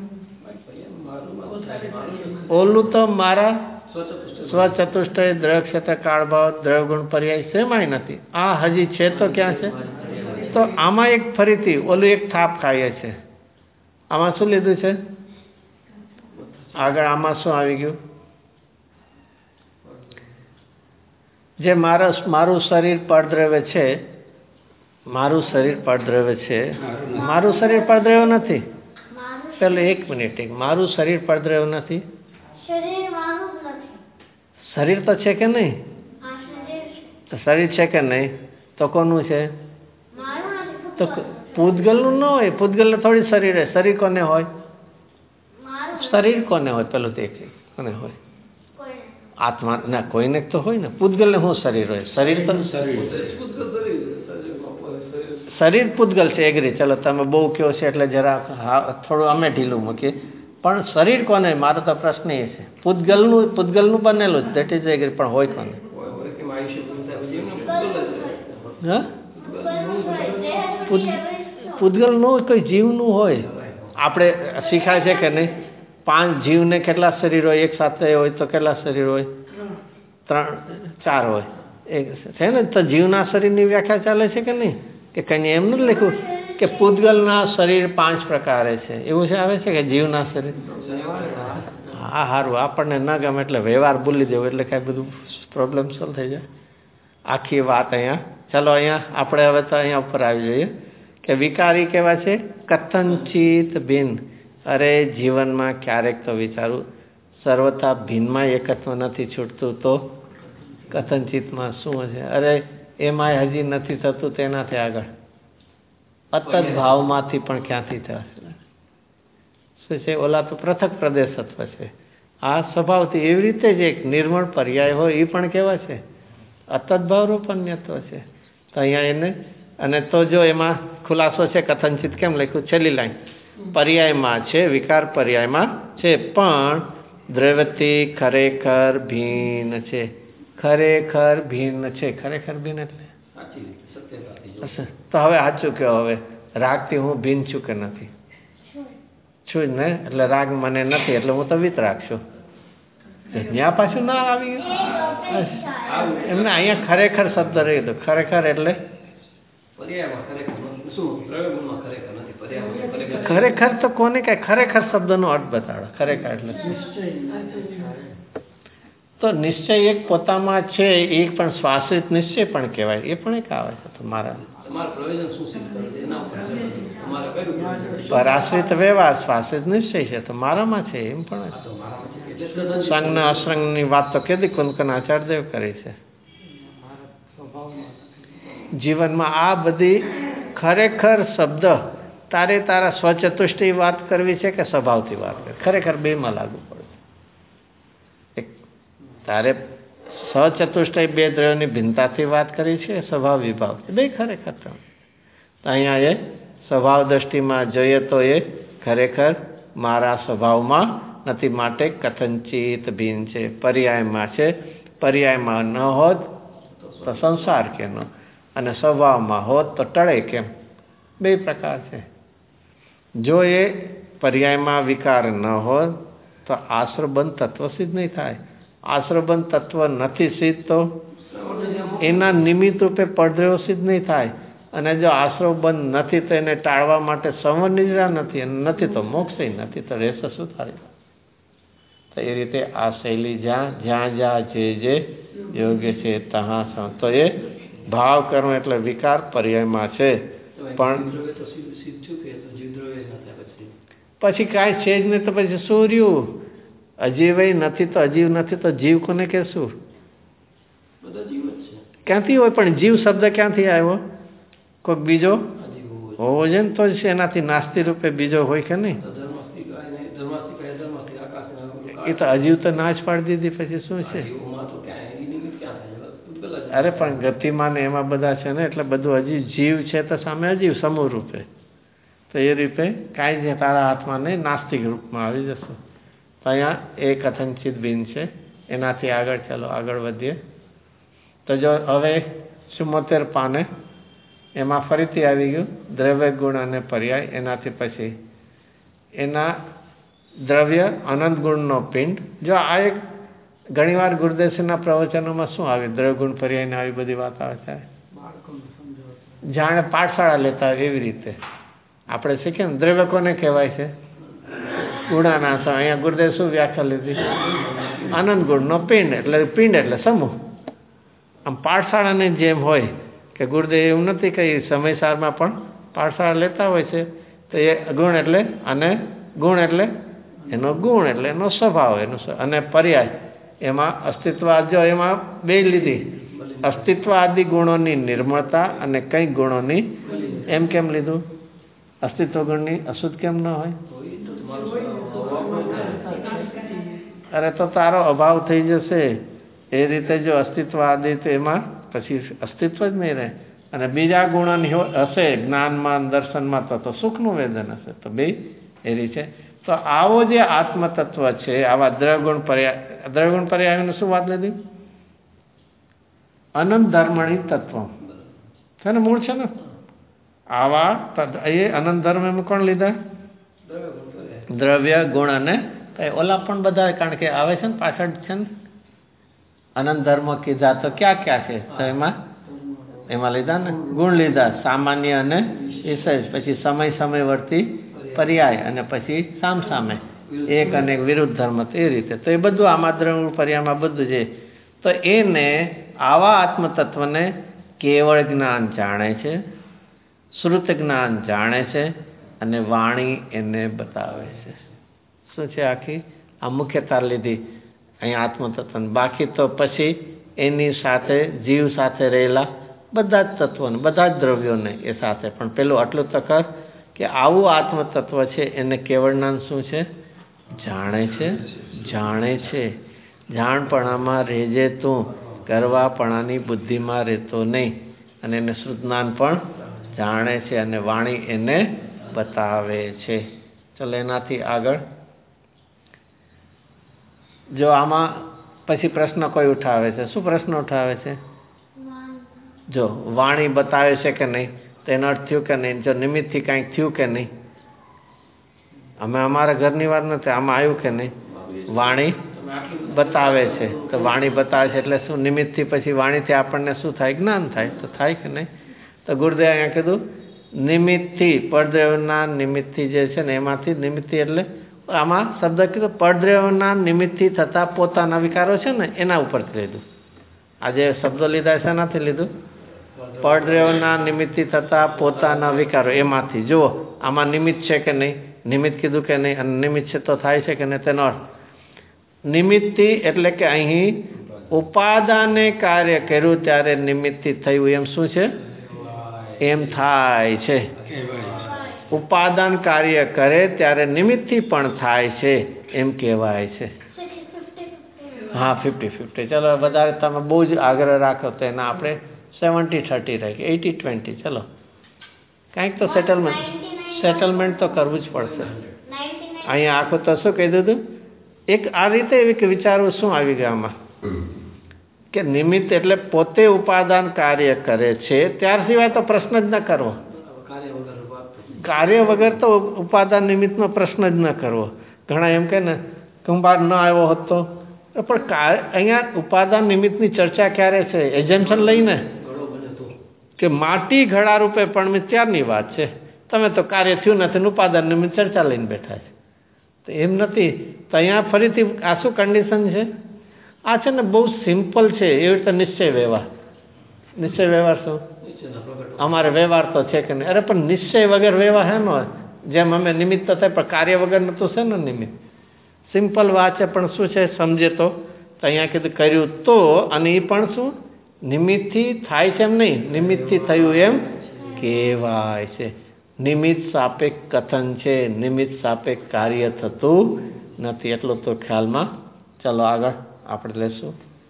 Speaker 1: ઓલું તો મારા સ્વચતુષ્ટય, દ્રવ્ય ક્ષેત્ર, કાળભાવ, દ્રવ્ય ગુણ પર્યાય સેમાય નથી. આ હજી છે તો ક્યાં છે? તો આમાં એક ફરીથી ઓલું એક થાપ ખાઈએ છે. આમાં શું લીધું છે? આગળ આમાં શું આવી ગયું? જે મારા મારું શરીર પરદ્રવ્ય છે, મારું શરીર પરદ્રવ્ય છે. મારું શરીર પરદ્રવ્ય નથી. પેલું એક મિનિટ, એક મારું શરીર પરદ્રવ્ય નથી. શરીર તો છે કે નહીં? શરીર છે કે નહીં? તો કોનું છે? તો પૂતગલનું ન હોય. પૂતગલને થોડી શરીર હોય. શરીર કોને હોય? શરીર કોને હોય? પેલું તો એક કોને હોય? આત્મા ના, કોઈને તો હોય ને. પૂતગલને શું શરીર હોય? શરીર તો શરીર પૂતગલ છે. એગ્રી. ચલો તમે બહુ કહો છો એટલે જરા થોડું અમે ઢીલું મૂકીએ. પણ શરીર કોને? મારો તો પ્રશ્ન એ છે. પૂતગલનું પૂતગલનું બનેલું જ, દેટ ઇઝ એગ્રી. પણ હોય કોને? હા, પૂતગલનું કોઈ જીવનું હોય. આપણે શીખાય છે કે નહીં? પાંચ જીવને કેટલા શરીર હોય? એક સાથે હોય તો કેટલા શરીર હોય? ત્રણ, ચાર હોય. એક છે ને. તો જીવના શરીરની વ્યાખ્યા ચાલે છે કે નહીં? કે કંઈ એમ નથી લખ્યું કે પૂતગલના શરીર પાંચ પ્રકારે છે? એવું છે આવે છે કે જીવના શરીર? હા, સારું. આપણને ન ગમે એટલે વ્યવહાર ભૂલી દેવો એટલે કાંઈ બધું પ્રોબ્લેમ સોલ્વ થઈ જાય. આખી વાત અહીંયા. ચાલો અહીંયા આપણે હવે તો અહીંયા ઉપર આવી જઈએ કે વિકારી કેવા છે? કથનચિત ભિન્ન. અરે જીવનમાં ક્યારેક તો વિચારું, સર્વતા ભિન્નમાં એકત્વ નથી છૂટતું તો કથનચિતમાં શું છે? અરે એમાંય હજી નથી થતું, તેનાથી આગળ અતત ભાવમાંથી પણ ક્યાંથી થશે? શું છે? ઓલા તો પૃથક પ્રદેશત્વ છે. આ સ્વભાવથી એવી રીતે જ એક નિર્મળ પર્યાય હોય એ પણ કેવા છે? અતત ભાવ રૂપન્યત્વ છે. તો અહીંયા એને અને તો જો એમાં ખુલાસો છે. કથનચિત કેમ લખ્યું? છેલ્લી લાઈન પર્યાયમાં છે, વિકાર પર્યાયમાં છે, પણ દ્રવ્યથી ખરેખર ભિન્ન છે. ખરેખર ભિન્ન છે. ખરેખર ભિન્ન એટલે તો હવે સાચું કહો, હવે રાગથી હું ભિન્ન છું કે નથી? છું જ ને. એટલે રાગ મને નથી એટલે હું તો વિતરાગ છું. ત્યાં પાછું ના આવી ગયું એમને. અહીંયા ખરેખર શબ્દ રહી ગયો. ખરેખર એટલે ખરેખર તો કોને કઈ ખરેખર શબ્દનો અર્થ બતાડો. ખરેખર એટલે તો નિશ્ચય એક પોતામાં છે, એ પણ શ્વાસિત નિશ્ચય પણ કહેવાય. એ પણ એક આવે છે. તમારા પરાશ્રિત વ્યવહાર શ્વાસિત નિશ્ચય છે તો મારામાં છે. એમ પણ સંજ્ઞ અસંગની વાત તો કેદી કુંદકન આચાર્યદેવ કરી છે. જીવનમાં આ બધી ખરેખર શબ્દ તારે તારા સ્વચતુષ્ટય વાત કરવી છે કે સ્વભાવથી વાત કરવી? ખરેખર બેમાં લાગુ પડે. એક તારે સ્વચતુષ્ટય બે દ્રવ્યોની ભિન્નતાથી વાત કરી છે, સ્વભાવ વિભાવ બે ખરેખર ત્રણ. તો અહીંયા એ સ્વભાવ દ્રષ્ટિમાં જોઈએ તો એ ખરેખર મારા સ્વભાવમાં નથી, માટે કથનચિત ભિન્ન છે. પર્યાયમાં છે. પર્યાયમાં ન હોત તો સંસાર કેનો? અને સ્વભાવમાં હોત તો ટળે કેમ? બે પ્રકાર છે. જો એ પર્યાયમાં વિકાર ન હોત તો આશ્રયબંધ તત્વ સિદ્ધ નહીં થાય. આશ્રયબંધ તત્વ નથી સિદ્ધ તો એના નિમિત્ત રૂપે પડદ્રવ્યો સિદ્ધ નહીં થાય. અને જો આશ્રવ બંધ નથી તો એને ટાળવા માટે સંવર નિદ્રા નથી, અને નથી તો મોક્ષ નથી, તો રહેશે શું થાય? તો એ રીતે આ શૈલી જ્યાં જ્યાં જ્યાં જે જે યોગ્ય છે ત્યાં તો એ ભાવ કર્મ એટલે વિકાર પર્યાયમાં છે. પણ પછી કાંઈ છે જ નહીં તો પછી શું રહ્યું? અજીવ નથી તો અજીવ નથી તો જીવ કોને કહેશું? ક્યાંથી હોય? પણ જીવ શબ્દ ક્યાંથી આવ્યો? કોઈક બીજો હોવો જોઈએ ને તો જ એનાથી નાસ્તી રૂપે બીજો હોય કે નહીં? એ તો અજીવ તો ના જ પાડી દીધી, પછી શું છે? અરે પણ ગતિમાન એમાં બધા છે ને, એટલે બધું હજી જીવ છે તો સામે અજીવ સમૂહ રૂપે, તો એ રૂપે કાંઈ જ તારા હાથમાં નહીં, નાસ્તિક રૂપમાં આવી જશે. તો અહીંયા એ કથનચિત બિન છે. એનાથી આગળ ચાલો આગળ વધીએ. તો જો હવે ચુમ્મોતેર પાને એમાં ફરીથી આવી ગયું દ્રવ્ય ગુણ અને પર્યાય. એનાથી પછી એના દ્રવ્ય અનંત ગુણનો પિંડ. જો આ એક ઘણીવાર ગુરુદેવના પ્રવચનોમાં શું આવે? દ્રવ્ય ગુણ પર્યાયને આવી બધી વાત આવે છે. જાણે પાઠશાળા લેતા હોય એવી રીતે આપણે શીખીએ ને. દ્રવ્ય કોને કહેવાય છે? ગુણાનાશ. અહીંયા ગુરુદેવ શું વ્યાખ્યા લીધી? અનંત ગુણનો પિંડ. એટલે પિંડ એટલે સમૂહ. આમ પાઠશાળાની જેમ હોય કે ગુરુદેવ એવું નથી કે સમયસારમાં પણ પાઠશાળા લેતા હોય છે. તો એ ગુણ એટલે, અને ગુણ એટલે એનો ગુણ એટલે એનો સ્વભાવ, એનો અને પર્યાય એમાં અસ્તિત્વ. જો એમાં બે લીધી, અસ્તિત્વ આદિ ગુણોની નિર્મળતા અને કઈ ગુણોની. એમ કેમ લીધું? અસ્તિત્વ ગુણની અશુદ્ધ કેમ ન હોય? અરે તો તારો અભાવ થઈ જશે. એ રીતે જો અસ્તિત્વ આદિ તો એમાં પછી અસ્તિત્વ જ નહીં રહે. અને બીજા ગુણોની હશે જ્ઞાનમાં, દર્શનમાં, તો તો સુખનું વેદન હશે. તો બે એ રીતે. તો આવો જે આત્મતત્વ છે, આવા દ્રવગુણ પર્યાય. દ્રવગુણ પર્યાયનું શું વાત લીધી? અનંત ધર્મણી તત્વ છે ને, મૂળ છે ને. આવા એ અનંત ધર્મ એમ કોણ લીધા? દ્રવ્ય ગુણ અને ઓલા પણ બધા, કારણ કે આવે છે ને પાછળ છે ને અનંત ધર્મ કીધા. તો ક્યાં ક્યાં છે? તો એમાં એમાં લીધા ને ગુણ લીધા, સામાન્ય અને વિશેષ, પછી સમય સમયવર્તી પર્યાય, અને પછી સામ સામે એક અને વિરુદ્ધ ધર્મ. તો એ રીતે તો એ બધું આમાં દ્રવ્ય પર્યાયમાં બધું છે. તો એને આવા આત્મતત્વને કેવળ જ્ઞાન જાણે છે, શ્રુત જ્ઞાન જાણે છે, અને વાણી એને બતાવે છે. શું છે? આખી આ મુખ્યતા લીધી અહીંયા આત્મતત્વને. બાકી તો પછી એની સાથે જીવ સાથે રહેલા બધા જ તત્વોને, બધા જ દ્રવ્યોને એ સાથે. પણ પેલું આટલું તો કર કે આવું આત્મતત્વ છે એને કેવળ જ્ઞાન શું છે? જાણે છે, જાણે છે. જાણપણામાં રહેજે તું, ગરવાપણાની બુદ્ધિમાં રહેતો નહીં. અને એને શુદ્ધ જ્ઞાન પણ જાણે છે, અને વાણી એને બતાવે છે. ચલો એનાથી આગળ જો આમાં પછી પ્રશ્ન કોઈ ઉઠાવે છે. શું પ્રશ્ન ઉઠાવે છે? જો વાણી બતાવે છે કે નહીં, તો એનો અર્થ થયું કે નહીં? જો નિમિત્તથી કાંઈક થયું કે નહીં? અમે અમારા ઘરની વાત નથી, આમાં આવ્યું કે નહીં? વાણી બતાવે છે. તો વાણી બતાવે છે એટલે શું? નિમિત્તથી પછી વાણીથી આપણને શું થાય? જ્ઞાન થાય. તો થાય કે નહીં? તો ગુરુદેવ અહીંયા કીધું નિમિત્તથી, પડદ્રવ્યના નિમિત્તથી જે છે ને, એમાંથી નિમિત્તથી એટલે આમાં શબ્દ કીધું પડદ્રવ્યના નિમિત્તથી થતા પોતાના વિકારો છે ને, એના ઉપરથી લીધું. આ જે શબ્દો લીધા છે એનાથી લીધું. પડદ્રવ્યના નિમિત્તથી થતા પોતાના વિકારો, એમાંથી. જુઓ આમાં નિમિત્ત છે કે નહીં? નિમિત્ત કીધું કે નહીં? અને નિમિત્ત છે તો થાય છે કે નહીં? તેનો અર્થ નિમિત્તથી એટલે કે અહીં ઉપાદાને કાર્ય કર્યું ત્યારે નિમિત્તથી થયું એમ શું છે? એમ થાય છે. ઉપાદાન કાર્ય કરે ત્યારે નિમિત્તથી પણ થાય છે એમ કહેવાય છે. હા, ફિફ્ટી ફિફ્ટી. ચલો વધારે તમે બહુ જ આગ્રહ રાખો તો એના આપણે સેવન્ટી થર્ટી રાખીએ, એટી ટ્વેન્ટી. ચલો કાંઈક તો સેટલમેન્ટ સેટલમેન્ટ તો કરવું જ પડશે. અહીંયા આખું તો શું કહી દીધું? એક આ રીતે એવી કે વિચારો શું આવી ગયા આમાં કે નિમિત્ત એટલે પોતે ઉપાદાન કાર્ય કરે છે, ત્યાર સિવાય તો પ્રશ્ન જ ન કરવો.
Speaker 2: કાર્ય વગર વાત થતી.
Speaker 1: કાર્ય વગર તો ઉપાદાન નિમિત્તનો પ્રશ્ન જ ન કરવો. ઘણા એમ કહે ને કુંભાર ન આવ્યો હોત તો, પણ અહીંયા ઉપાદાન નિમિત્તની ચર્ચા ક્યારે છે? એજમ્પશન લઈને
Speaker 2: ઘડો બને તો
Speaker 1: કે માટી ઘડા રૂપે પણ ત્યારની વાત છે. તમે તો કાર્ય થયું નથી ને ઉપાદાન નિમિત્ત ચર્ચા લઈને બેઠા છે. તો એમ નથી. તો અહીંયા ફરીથી આ શું કન્ડિશન છે? આ છે ને બહુ સિમ્પલ છે. એવી રીતે નિશ્ચય વ્યવહાર. નિશ્ચય વ્યવહાર શું?
Speaker 2: નીચેના પ્રગટ
Speaker 1: અમારે વ્યવહાર તો છે કે નહીં? અરે પણ નિશ્ચય વગર વ્યવહાર હે નો. જેમ અમે નિમિત્ત થાય પણ કાર્ય વગર નતું છે ને નિમિત્ત. સિમ્પલ વાત છે, પણ શું છે સમજે તો. અહીંયા કીધું કર્યું તો, અને એ પણ શું નિમિત્તથી થાય છે એમ નહીં, નિમિત્તથી થયું એમ કહેવાય છે. નિમિત્ત સાપેક્ષ કથન છે, નિમિત્ત સાપેક્ષ કાર્ય થતું નથી. એટલું તો ખ્યાલમાં. ચલો આગળ આપણે લેશું.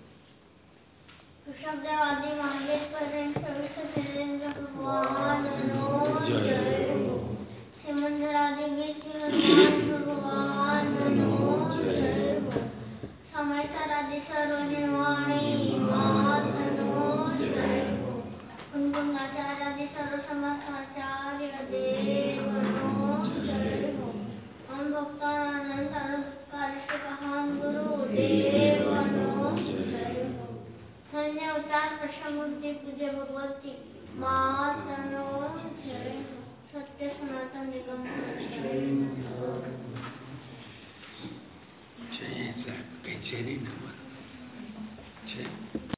Speaker 4: પૂજ્ય ભગવતી માતનો જય. સત્ય સનાતન નિગમ
Speaker 3: છે સાહેબ, કઈ છે નહીં.